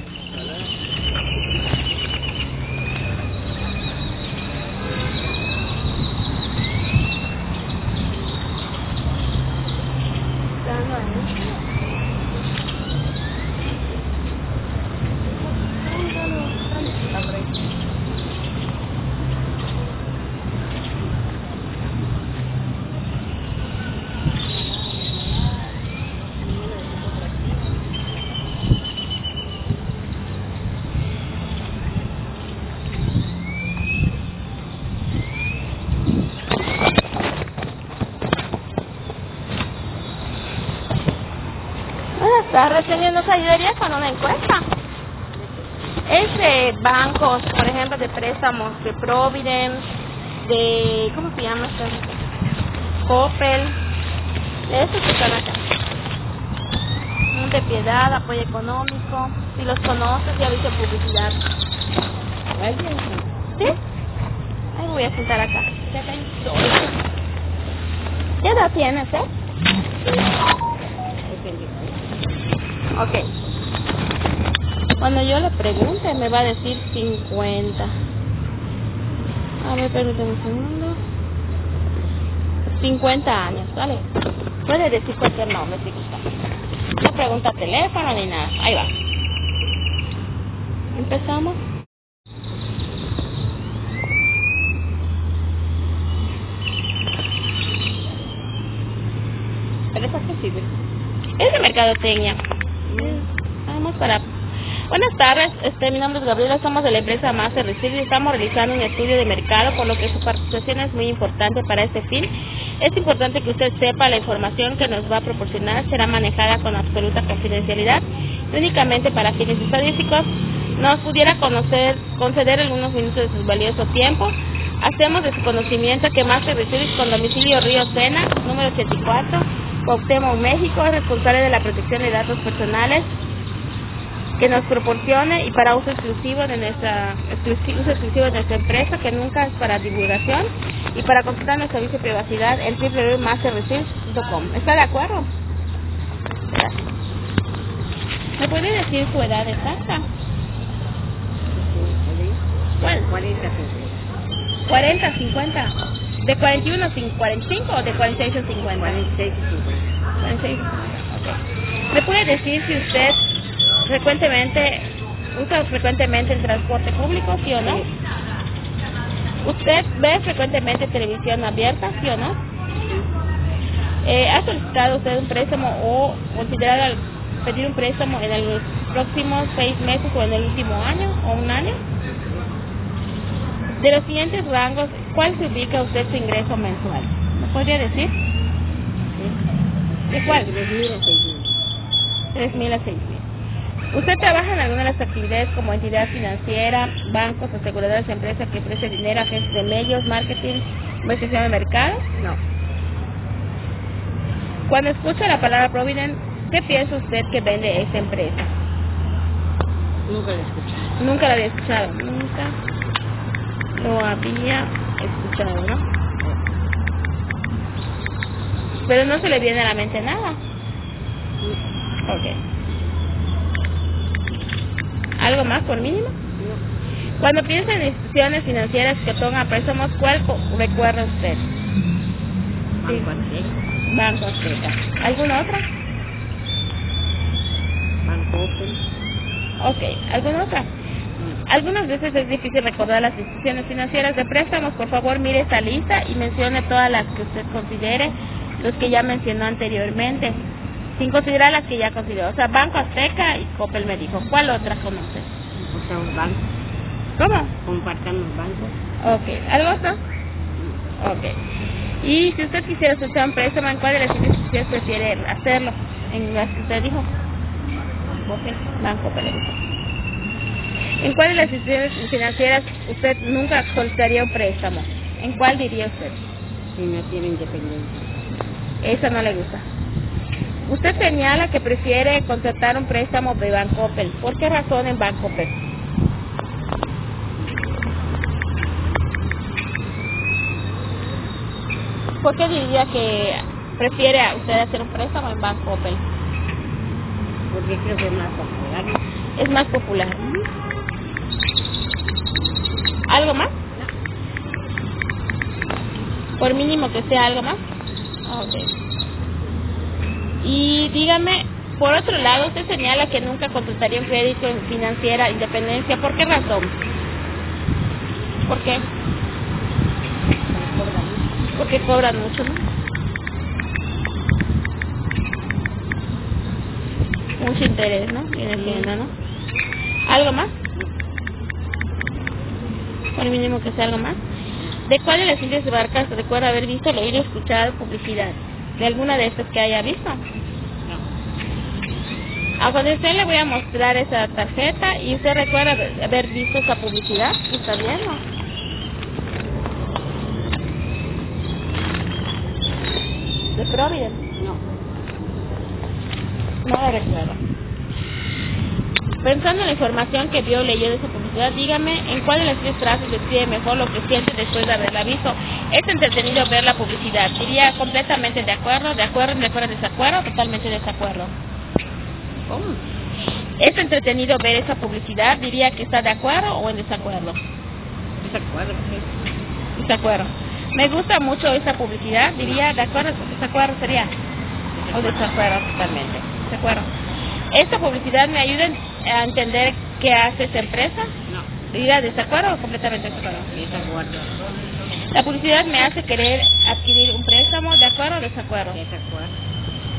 Buenas tardes, señor, ¿nos ayudaría con una encuesta? Es de bancos, por ejemplo, de préstamos, de Providence, de, ¿cómo se llama esto? Coppel, de esos que están acá. De Piedad, apoyo económico, si los conoces, ya viste publicidad. ¿Sí? Ahí me voy a sentar acá. Ya acá hay sol. ¿Qué edad tienes, Ok. Cuando yo le pregunte, me va a decir 50. A ver, permíteme un segundo. 50 años, ¿vale? Puede decir cualquier nombre si gusta. No pregunta teléfono ni nada. Ahí va. Empezamos. empresa que sirve? Es de mercadotecnia. Vamos para... Buenas tardes, mi nombre es Gabriela, somos de la empresa Master Research y estamos realizando un estudio de mercado, por lo que su participación es muy importante para este fin. Es importante que usted sepa la información que nos va a proporcionar será manejada con absoluta confidencialidad y únicamente para fines estadísticos. Nos pudiera conceder algunos minutos de su valioso tiempo. Hacemos de su conocimiento que Master Research con domicilio Río Sena, número 84, Cuauhtémoc, México, es responsable de la protección de datos personales que nos proporcione y para uso exclusivo de nuestra empresa, que nunca es para divulgación, y para consultar nuestro servicio de privacidad en www.masterresearch.com. ¿Está de acuerdo? Gracias. ¿Me puede decir su edad exacta? ¿Cuál? 40, 50. ¿De 41 a 45 o de 46 a 50? 46 a 50. 46 a 50, ok. ¿Me puede decir si usted usa frecuentemente el transporte público, sí o no? ¿Usted ve frecuentemente televisión abierta, sí o no? ¿Ha solicitado usted un préstamo o considerado pedir un préstamo en los próximos 6 meses o en el último año o un año? De los siguientes rangos, ¿cuál se ubica usted su ingreso mensual? ¿Me podría decir? ¿De cuál? 3,000 a 6,000. ¿Usted trabaja en alguna de las actividades como entidad financiera, bancos, aseguradoras, empresas que ofrecen dinero, agencias de medios, marketing, investigación de mercado? No. Cuando escucha la palabra Provident, ¿qué piensa usted que vende esta empresa? Nunca la he escuchado. Nunca la había escuchado. Nunca lo había escuchado, ¿no? Pero no se le viene a la mente nada. Ok. ¿Algo más por mínimo? No. Cuando piensa en instituciones financieras que otorgan préstamos, ¿cuál recuerda usted? Banco Azteca. Banco Azteca. ¿Alguna otra? Banco Open. Ok. ¿Alguna otra? Algunas veces es difícil recordar las instituciones financieras de préstamos. Por favor, mire esta lista y mencione todas las que usted considere, los que ya mencionó anteriormente, sin considerar las que ya consideró. O sea, Banco Azteca y Coppel me dijo. ¿Cuál otra conoce? Otros bancos. ¿Cómo? Compartan los bancos. Ok. ¿Algo otro? Ok. Y si usted quisiera solicitar un préstamo, ¿en cuál de las instituciones prefiere hacerlo? ¿En las que usted dijo? Banco Coppel. ¿En cuál de las instituciones financieras usted nunca solicitaría un préstamo? ¿En cuál diría usted? Si no tiene independencia. Esa no le gusta. Usted señala que prefiere contratar un préstamo de Bancoppel. ¿Por qué razón en Bancoppel? ¿Por qué diría que prefiere usted hacer un préstamo en Bancoppel? Porque creo que es más popular. Es más popular. ¿Algo más? Por mínimo que sea algo más. Ok. Y dígame, por otro lado, usted señala que nunca contrataría un crédito en financiera independencia. ¿Por qué razón? ¿Por qué? Porque cobran mucho, ¿no? Mucho interés, ¿no? Viene siendo, ¿no? ¿Algo más? Por mínimo que sea algo más. ¿De cuál de las siguientes marcas recuerda haber visto, leído o escuchado publicidad? ¿De alguna de estas que haya visto? No. A continuación le voy a mostrar esa tarjeta y usted recuerda haber visto esa publicidad. ¿Está bien, no? ¿De Provident? No. No la recuerdo. Pensando en la información que vio o leyó de esa publicidad, dígame en cuál de las 3 frases describe mejor lo que siente después de haberla visto. ¿Es entretenido ver la publicidad? ¿Diría completamente de acuerdo, en desacuerdo, totalmente desacuerdo? ¿Cómo? ¿Es entretenido ver esa publicidad? ¿Diría que está de acuerdo o en desacuerdo? Desacuerdo, sí. Desacuerdo. Me gusta mucho esa publicidad, diría de acuerdo, desacuerdo sería. O desacuerdo totalmente. Desacuerdo. ¿Esta publicidad me ayuda a entender qué hace esa empresa? No. ¿Diría desacuerdo o completamente desacuerdo? Desacuerdo. ¿La publicidad me hace querer adquirir un préstamo? ¿De acuerdo o desacuerdo? Desacuerdo.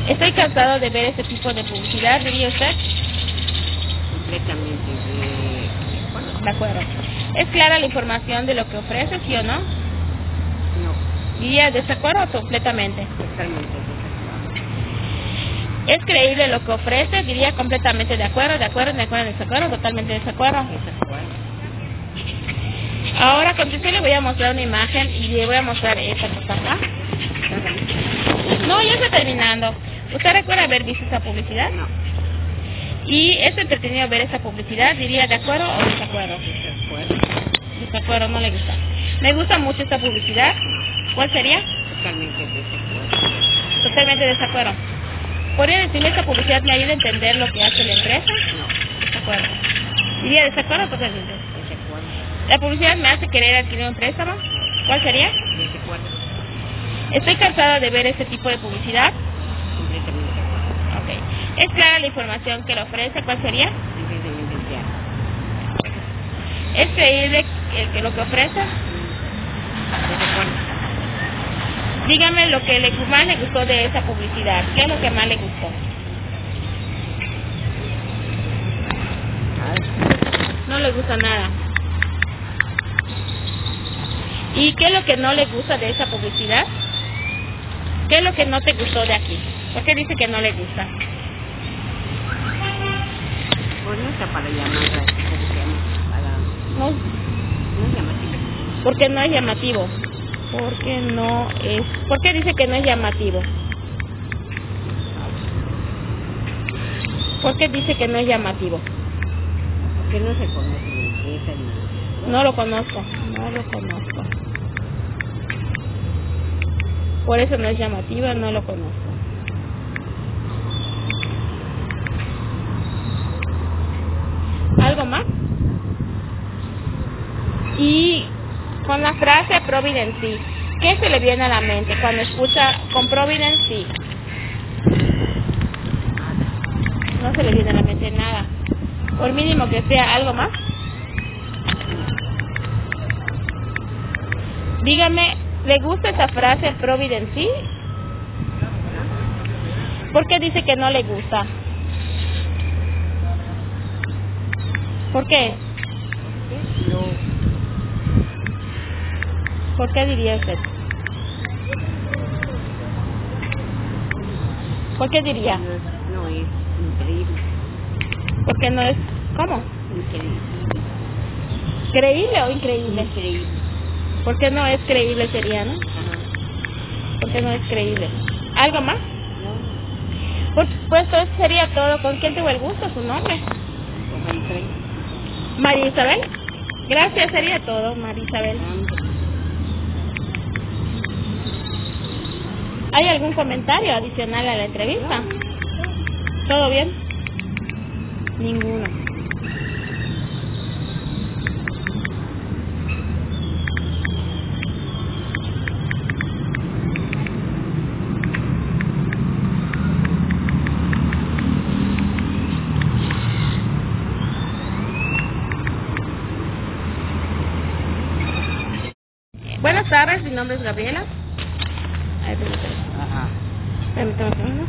Estoy cansado de ver este tipo de publicidad, diría usted. Completamente De acuerdo. ¿Es clara la información de lo que ofrece, sí o no? no, Diría desacuerdo o completamente. totalmente desacuerdo. ¿Es creíble lo que ofrece? Diría completamente de acuerdo, desacuerdo, totalmente desacuerdo. Desacuerdo. Ahora a continuación le voy a mostrar una imagen y le voy a mostrar esta cosa acá. No, ya está terminando. ¿Usted recuerda haber visto esa publicidad? No, ¿Y es entretenido ver esa publicidad? ¿Diría de acuerdo o desacuerdo? desacuerdo. Desacuerdo, no le gusta. Me gusta mucho esta publicidad. ¿Cuál sería? Totalmente desacuerdo. Totalmente desacuerdo. ¿Podría decirme esta publicidad me ayuda a entender lo que hace la empresa? No, Desacuerdo. ¿Diría desacuerdo o totalmente? desacuerdo. ¿La publicidad me hace querer adquirir un préstamo? ¿Cuál sería? Desacuerdo. Estoy cansada de ver este tipo de publicidad. Completamente de acuerdo. Ok. ¿Es clara la información que le ofrece? ¿Cuál sería? Completamente de acuerdo. ¿Es creíble que lo que ofrece? Desacuerdo. Dígame lo que más le gustó de esa publicidad. ¿Qué es lo que más le gustó? No le gusta nada. ¿Y qué es lo que no le gusta de esa publicidad? ¿Qué es lo que no te gustó de aquí? ¿Por qué dice que no le gusta? Pues no está para llamar, ¿cómo se llama? Para... No, No es llamativo. porque no es llamativo. Porque no es. ¿Por qué dice que no es llamativo? ¿Por qué dice que no es llamativo? Porque no se conoce la empresa ni... No lo conozco, no lo conozco. Por eso no es llamativo, no lo conozco. ¿Algo más? Y con la frase Providence, ¿qué se le viene a la mente cuando escucha con Providence? No se le viene a la mente nada. Por mínimo que sea, ¿algo más? Dígame, ¿le gusta esa frase Providence? ¿Por qué dice que no le gusta? ¿Por qué? No, ¿Por qué diría usted? ¿Por qué diría? no es increíble. Porque no es... ¿Cómo? Increíble. ¿Creíble o increíble? Increíble. ¿Por qué no es creíble sería, no? Ajá. ¿Por qué no es creíble? ¿Algo más? No, Por supuesto, eso sería todo. ¿Con quién tuvo el gusto? ¿Su nombre? con el tren. María Isabel. Gracias, sería todo, María Isabel. ¿Hay algún comentario adicional a la entrevista? ¿Todo bien? Ninguno. Buenas tardes, mi nombre es Gabriela. Ay, permítame. Ajá. Permítame un segundo.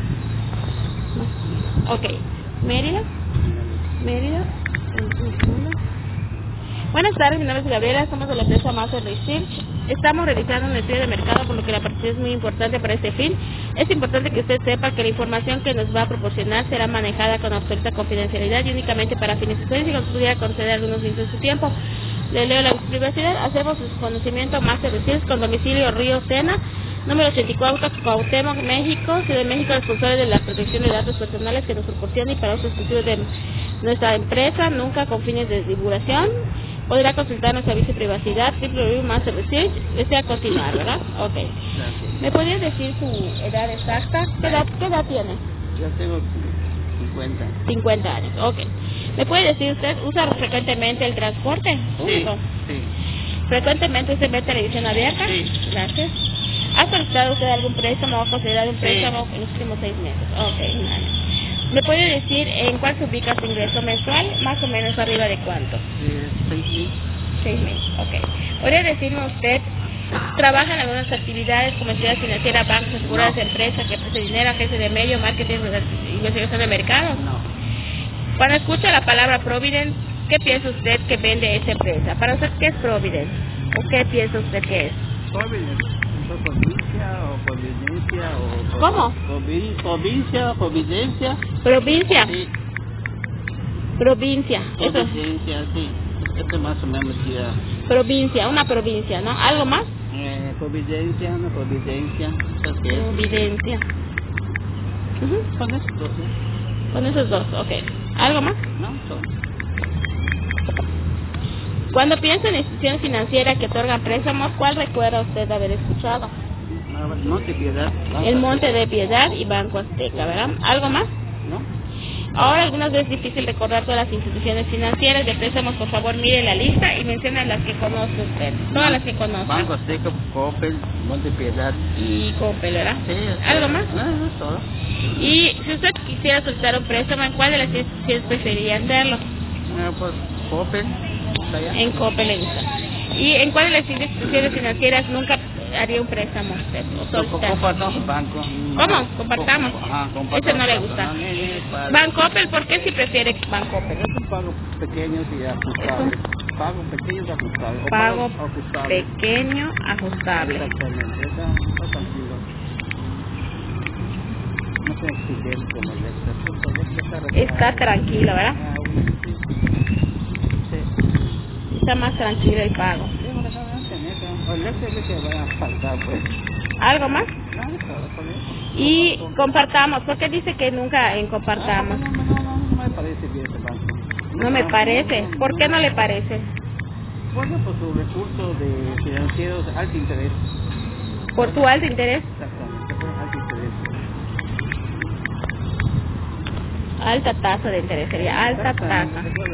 No. Ok. Mérida. Mérida. Un segundo. Buenas tardes, mi nombre es Gabriela, somos de la empresa Master Research. Estamos realizando un estudio de mercado, por lo que la participación es muy importante para este fin. Es importante que usted sepa que la información que nos va a proporcionar será manejada con absoluta confidencialidad y únicamente para fines de estudio. Si nos pudiera conceder algunos minutos de su tiempo, le leo la privacidad. Hacemos su conocimiento Master Research con domicilio Río Sena, número 84, Cuauhtémoc, México, Ciudad de México, responsable de la protección de datos personales que nos proporciona y para uso exclusivo de nuestra empresa, nunca con fines de divulgación. Podrá consultar nuestro aviso de privacidad, Master Research. Desea continuar, ¿verdad? Ok. Gracias. ¿Me podría decir su edad exacta? ¿Qué edad tiene? Yo tengo 50. 50 años, ok. ¿Me puede decir usted, usa frecuentemente el transporte público? Sí. ¿Frecuentemente usted ve televisión abierta? Sí. Gracias. ¿Ha solicitado usted algún préstamo o ha considerado un Sí. préstamo en los últimos 6 meses? Ok, un año. ¿Me puede decir en cuál se ubica su ingreso mensual? Más o menos arriba de cuánto. 6.000. 6,000, ok. ¿Podría decirme usted Trabaja en algunas actividades como entidades financieras, bancos, aseguradoras, empresas que ofrecen dinero, agencias de medio, marketing, investigación de mercados. No. Cuando escucha la palabra Provident, ¿qué piensa usted que vende esa empresa? Para usted, ¿qué es Provident? ¿O qué piensa usted que es? Providence. Provincia o providencia o... ¿Cómo? Provincia, providencia. Provincia. Sí. Provincia. Eso. Providencia, sí. Esto más o menos ya. Provincia, una provincia, ¿no? ¿Algo más? Providencia, una providencia. ¿Sabes qué es? Providencia. Ujú. Con estos dos, ¿no? Con esos dos, ok. ¿Algo más? No, son. Cuando piensa en instituciones financieras que otorgan préstamos, ¿cuál recuerda usted haber escuchado? Monte Piedad. El Monte de Piedad y Banco Azteca, ¿verdad? ¿Algo más? ¿No? Ahora algunas veces es difícil recordar todas las instituciones financieras de préstamos. Por favor, mire la lista y mencione las que conoce usted. Todas las que conoce. Banco Azteca, Coppel, Monte Piedad. Y Coppel, ¿verdad? Sí, ¿Algo más? No, no es todo. Y si usted quisiera solicitar un préstamo, ¿en cuál de las instituciones preferiría hacerlo? Pues Coppel. En Coppel le gusta. ¿Y en cuál de las instituciones financieras nunca haría un préstamo usted? O solicitar? Compartamos banco. ¿Cómo? ¿Compartamos? Ajá, compartamos. Ese no le gusta. Bancoppel, ¿por qué si prefiere Bancoppel? Es un pago pequeño y ajustable. Pago pequeño y ajustable. O Pago ajustable. pequeño, ajustable. Exactamente. Está tranquilo. No se exigente como Está tranquilo, ¿verdad? Está más tranquilo el pago. ¿Algo más? Y compartamos. ¿Por qué dice que nunca en compartamos? No me parece bien ese banco. No me parece. ¿Por qué no le parece? Bueno, por sus recursos de financieros de alto interés. ¿Por su alto interés? Exactamente, por alto interés. Alta tasa de interés, sería alta tasa.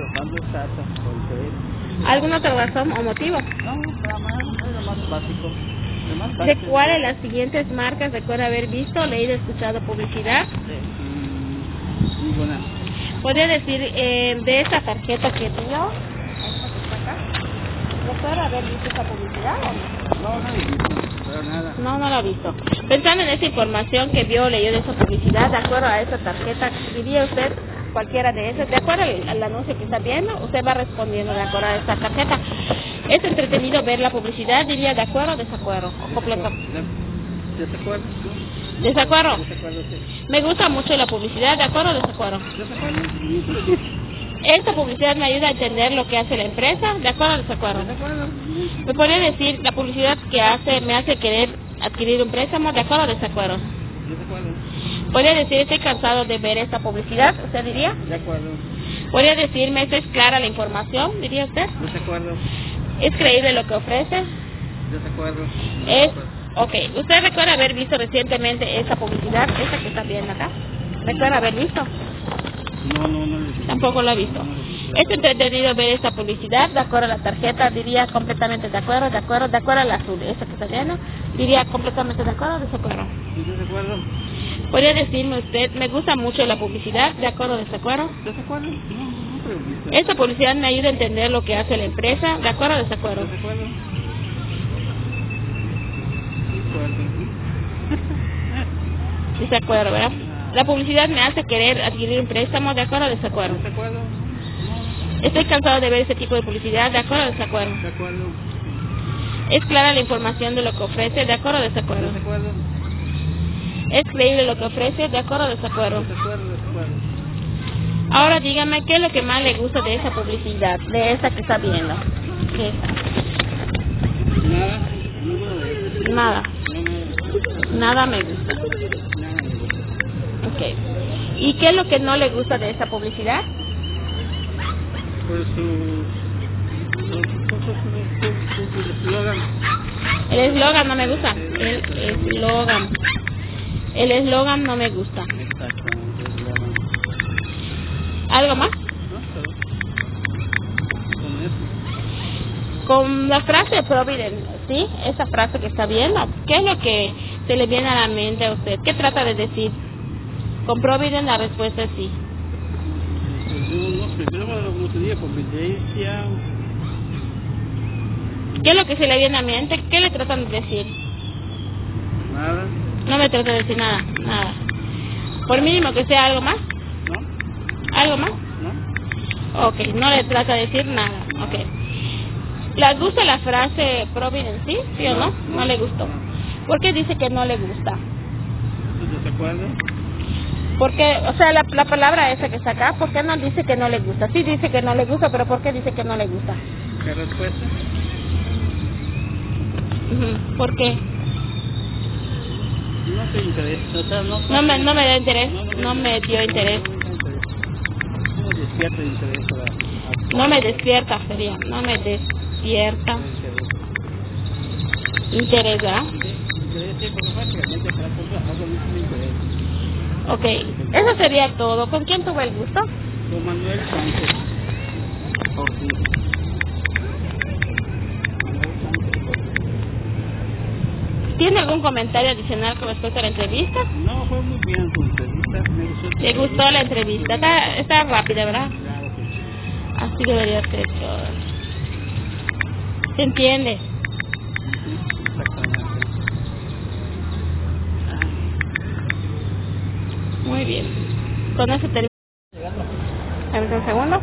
¿Alguna otra razón o motivo? No, para más, es lo más básico. ¿De cuál de las siguientes marcas recuerda haber visto, leído, escuchado publicidad? Ninguna. ¿Podría decir de esa tarjeta que dio? ¿Recuerda haber visto esa publicidad o no? No, no he visto, pero nada. No, no la ha visto. Pensando en esa información que vio, leyó de esa publicidad, de acuerdo a esa tarjeta, diría usted cualquiera de esas, de acuerdo al anuncio que está viendo, usted va respondiendo de acuerdo a esa tarjeta. ¿Es entretenido ver la publicidad? Diría de acuerdo o desacuerdo, o completo. ¿Desacuerdo? ¿Desacuerdo? Desacuerdo, sí. Me gusta mucho la publicidad, ¿de acuerdo o desacuerdo? ¿Desacuerdo? Esta publicidad me ayuda a entender lo que hace la empresa, ¿de acuerdo o desacuerdo? ¿Desacuerdo? ¿Me podría decir la publicidad que hace me hace querer adquirir un préstamo, ¿de acuerdo o desacuerdo? ¿Desacuerdo? ¿Podría decir estoy cansado de ver esta publicidad? ¿Usted diría? De acuerdo. ¿Podría decirme esto es clara la información? ¿Diría usted? Desacuerdo. ¿Es creíble lo que ofrece? Desacuerdo. Es... Ok. ¿Usted recuerda haber visto recientemente esa publicidad? Esa que está viendo acá. ¿Recuerda haber visto? No lo he visto. Tampoco lo ha visto. ¿Es entretenido ver esta publicidad? De acuerdo a la tarjeta, diría completamente de acuerdo, de acuerdo a la azul, esa que está viendo, diría completamente de acuerdo, desacuerdo. ¿Desacuerdo? ¿Podría decirme usted, me gusta mucho la publicidad, de acuerdo o desacuerdo? ¿Desacuerdo? No lo he visto. Esta publicidad me ayuda a entender lo que hace la empresa, de acuerdo o desacuerdo. ¿Desacuerdo? Desacuerdo, ¿verdad? La publicidad me hace querer adquirir un préstamo, de acuerdo o desacuerdo. ¿Desacuerdo? Estoy cansado de ver ese tipo de publicidad, de acuerdo o desacuerdo. ¿Desacuerdo? Es clara la información de lo que ofrece, de acuerdo o desacuerdo. ¿Desacuerdo? Es creíble lo que ofrece, de acuerdo o desacuerdo. ¿Desacuerdo? Ahora dígame, ¿qué es lo que más le gusta de esa publicidad, de esa que está viendo? ¿Qué es? Nada. Ninguno de esos. Nada. No, Nada me gusta. nada me gusta. Ok. ¿Y qué es lo que no le gusta de esa publicidad? Pues su eslogan. El eslogan no me gusta. El eslogan. El eslogan no me gusta. Exactamente, eslogan. ¿Algo más? ¿No? Con eso. Con la frase Provident, ¿sí? Esa frase que está viendo. ¿Qué es lo que se le viene a la mente a usted? ¿Qué trata de decir? Con Provident la respuesta es sí. No sé, pero como te digo, competencia. ¿Qué es lo que se le viene a mi mente? ¿Qué le tratan de decir? Nada. No me trata de decir nada, nada. Por mínimo que sea algo más. ¿No? ¿Algo más? ¿No? Ok, no le trata de decir nada. Ok. ¿Le gusta la frase Providence, sí? ¿Sí o no? No le gustó. ¿Por qué dice que no le gusta? ¿Tú te acuerdas? Porque, o sea, la palabra esa que está acá, ¿por qué no dice que no le gusta? Sí dice que no le gusta, pero ¿por qué dice que no le gusta? ¿Qué respuesta? ¿Por qué? No te interesa, o sea, No me da interés, no me dio interés. No despierta interés No me despierta, sería, no me despierta interés, ¿verdad? Interés, sí, porque prácticamente para comprar algo no tiene interés. Ok, eso sería todo. ¿Con quién tuvo el gusto? Con Manuel Sánchez. Ortiz. ¿Tiene algún comentario adicional con respecto a la entrevista? No, fue muy bien su entrevista. Me gustó. ¿Le gustó la entrevista? Está rápida, ¿verdad? Claro que sí. Así debería ser todo. ¿Se entiende? Sí, exactamente. Muy bien. Con eso termino. Dame un segundo.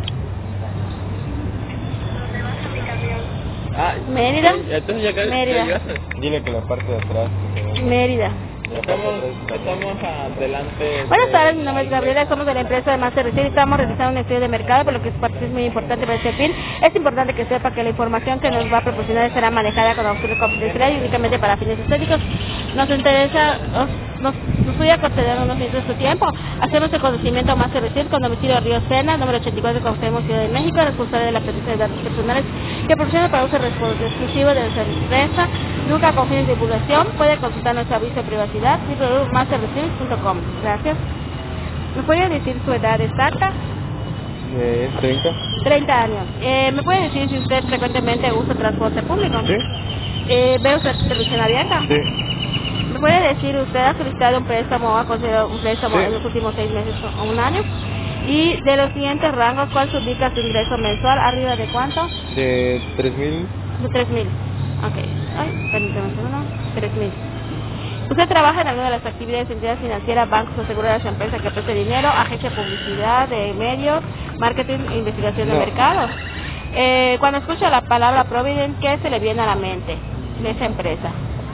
Mérida. Mérida. Dile que la parte de atrás. Mérida. Estamos adelante. Buenas tardes, mi nombre es Gabriela, somos de la empresa de Master Research y estamos realizando un estudio de mercado, por lo que su parte es muy importante para este fin. Es importante que sepa que la información que nos va a proporcionar será manejada con absoluta confidencialidad y únicamente para fines estéticos. Nos interesa, nos voy a conceder unos minutos de su tiempo. Hacemos el conocimiento Master Research con domicilio Río Sena, número 84, Cuauhtémoc, Ciudad de México, responsable de la protección de datos personales que proporciona para uso exclusivo de nuestra empresa. Nunca con fines de divulgación. Puede consultar nuestro aviso de privacidad www.masterresearch.com. Gracias. ¿Me puede decir su edad exacta? 30. 30 años. ¿Me puede decir si usted frecuentemente usa transporte público? Sí. ¿Ve usted televisión abierta? Sí. ¿Me puede decir usted ha solicitado un préstamo o ha considerado un préstamo Sí. en los últimos 6 meses o un año? Y de los siguientes rangos, ¿cuál se ubica su ingreso mensual? ¿Arriba de cuánto? De 3,000. De 3,000. Ok. Ay, permítame un segundo. 3,000. ¿Usted trabaja en alguna de las actividades de entidades financieras, bancos o seguras de empresa que preste dinero, agencia de publicidad, de medios, marketing e investigación de No. mercados? Cuando escucha la palabra Provident, ¿qué se le viene a la mente de esa empresa?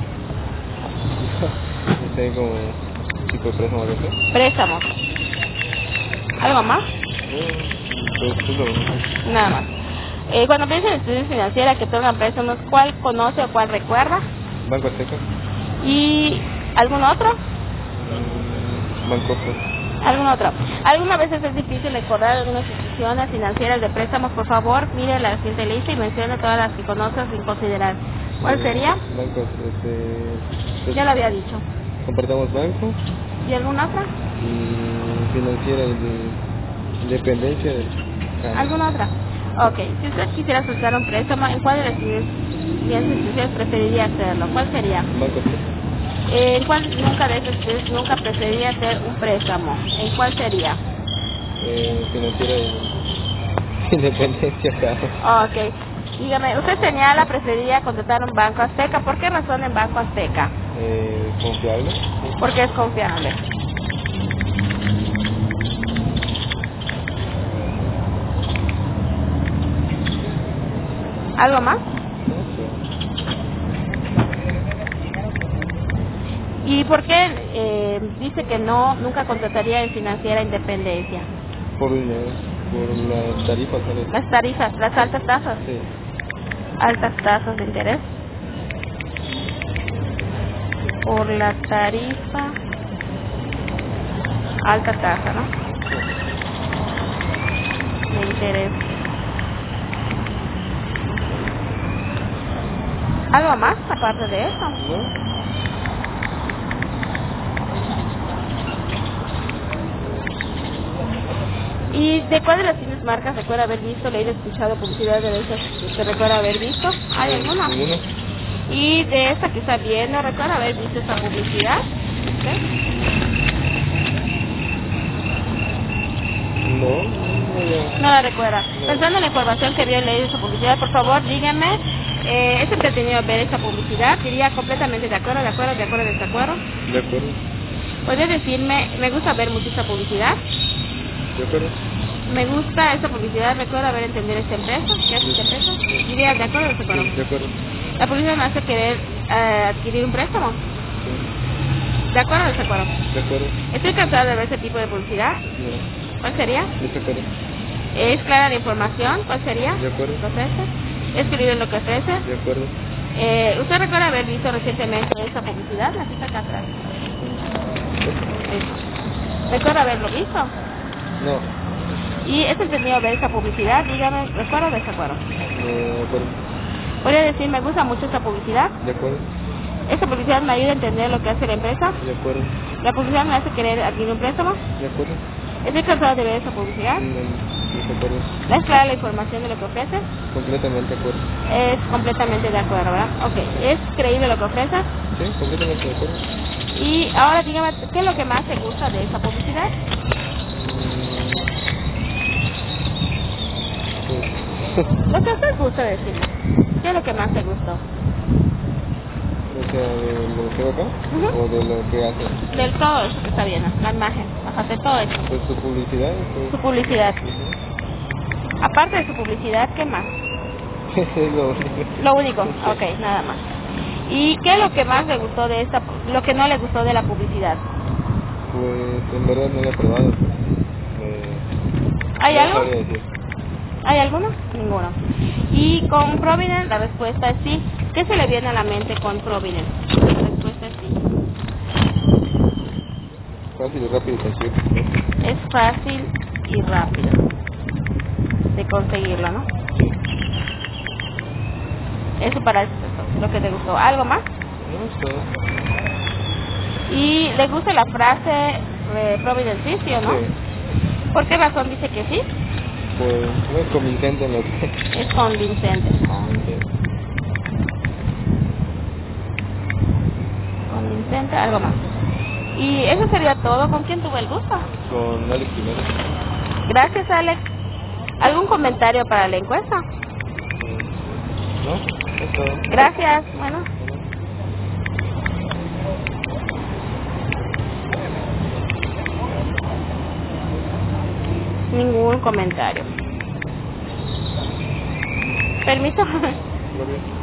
Tengo como tipo de préstamo de qué. Préstamos. ¿Algo más? Pues lo mismo. Nada más. Cuando piensa en instituciones financieras que otorgan préstamos, ¿cuál conoce o cuál recuerda? Banco Azteca. ¿Y algún otro? Banco Azteca. ¿Algún otro? Algunas veces es difícil recordar algunas instituciones financieras de préstamos. Por favor, mire la siguiente lista y mencione todas las que conoce sin considerar. ¿Cuál sería? Banco, Ya lo había dicho. compartamos banco ¿Y alguna otra? y financiera de independencia del ¿Alguna otra? Ok. Si usted quisiera solicitar un préstamo, ¿en cuál de las siguientes instituciones preferiría hacerlo? ¿Cuál sería? Banco Azteca. ¿En cuál nunca de esas ustedes nunca preferiría hacer un préstamo? ¿En cuál sería? Financiera de independencia, claro. Ok. Dígame, usted señala preferiría contratar un Banco Azteca. ¿Por qué razón en Banco Azteca? Confiable. Porque es confiable. ¿Algo más? ¿Y por qué dice que nunca contrataría en Financiera Independencia? Por las tarifas, ¿sabes? Las tarifas, las altas tasas. Sí. Altas tasas de interés. Por la tarifa, alta tasa, ¿no? De interés. ¿Algo más aparte de eso? ¿No? ¿Y de cuál de las tienes marcas recuerda haber visto, leído, escuchado publicidad de esas que recuerda haber visto? ¿Hay alguna? ¿Ninguno? ¿Y de esa que está viendo, recuerda haber visto esa publicidad? ¿Sí? No, No la recuerda. Pensando en la información que vio y leído esa publicidad, por favor, díganme Es entretenido ver esta publicidad. Diría completamente de acuerdo, de acuerdo, de acuerdo, de acuerdo. De acuerdo. ¿Puedes decirme, me gusta ver mucho esta publicidad? De acuerdo. Me gusta esta publicidad, recuerdo haber entendido esta empresa. ¿Qué hace esta empresa? Diría de acuerdo, de acuerdo. De acuerdo. La publicidad me hace querer adquirir un préstamo. Sí. ¿De acuerdo o de acuerdo? De acuerdo. Estoy cansada de ver ese tipo de publicidad. No. ¿Cuál sería? De acuerdo. ¿Es clara la información? ¿Cuál sería? De acuerdo. ¿Lo ofrece? ¿Es creíble en lo que ofrece? De acuerdo. ¿Usted recuerda haber visto recientemente esa publicidad? La cita acá atrás. ¿Recuerda haberlo visto? No. ¿Y es entretenido ver esa publicidad? Dígame, ¿recuerdo o desacuerdo? De acuerdo. ¿Podría decir, me gusta mucho esta publicidad? De acuerdo. ¿Esta publicidad me ayuda a entender lo que hace la empresa? De acuerdo. ¿La publicidad me hace querer adquirir un préstamo? De acuerdo. ¿Estoy cansado de ver esa publicidad? De acuerdo. ¿No es clara la información de lo que ofrece? Completamente de acuerdo. Es completamente de acuerdo, ¿verdad? Ok. ¿Es creíble lo que ofrece? Sí, completamente de acuerdo. Y ahora dígame, ¿qué es lo que más te gusta de esa publicidad? Lo que a usted gusta decirme. ¿Qué es lo que más te gustó? O sea, de lo que veo acá, Ujú. o de lo que hace. Del todo eso que está bien, la imagen, aparte de todo eso. Pues su publicidad, pues, Su publicidad. Aparte de su publicidad, ¿qué más? es lo único. Lo único, ok, nada más. ¿Y qué es lo que más le gustó de esta, lo que no le gustó de la publicidad? Pues en verdad no lo he probado. ¿Hay no algo? sabría decir. ¿Hay alguno? Ninguno. Y con Provident la respuesta es sí. ¿Qué se le viene a la mente con Provident? La respuesta es sí. Fácil y rápido y sencillo. Es fácil y rápido de conseguirlo, ¿no? Eso para eso, lo que te gustó. ¿Algo más? No, es todo. ¿Y le gusta la frase Provident sí, sí o no? Sí. ¿Por qué razón dice que sí? Pues no es convincente en lo que... Es convincente. Convincente, algo más. Y eso sería todo. ¿Con quién tuve el gusto? Con Alex Jiménez. Gracias, Alex. ¿Algún comentario para la encuesta? ¿No? Es todo. Gracias. Bueno. Ningún comentario. Permiso. Muy bien.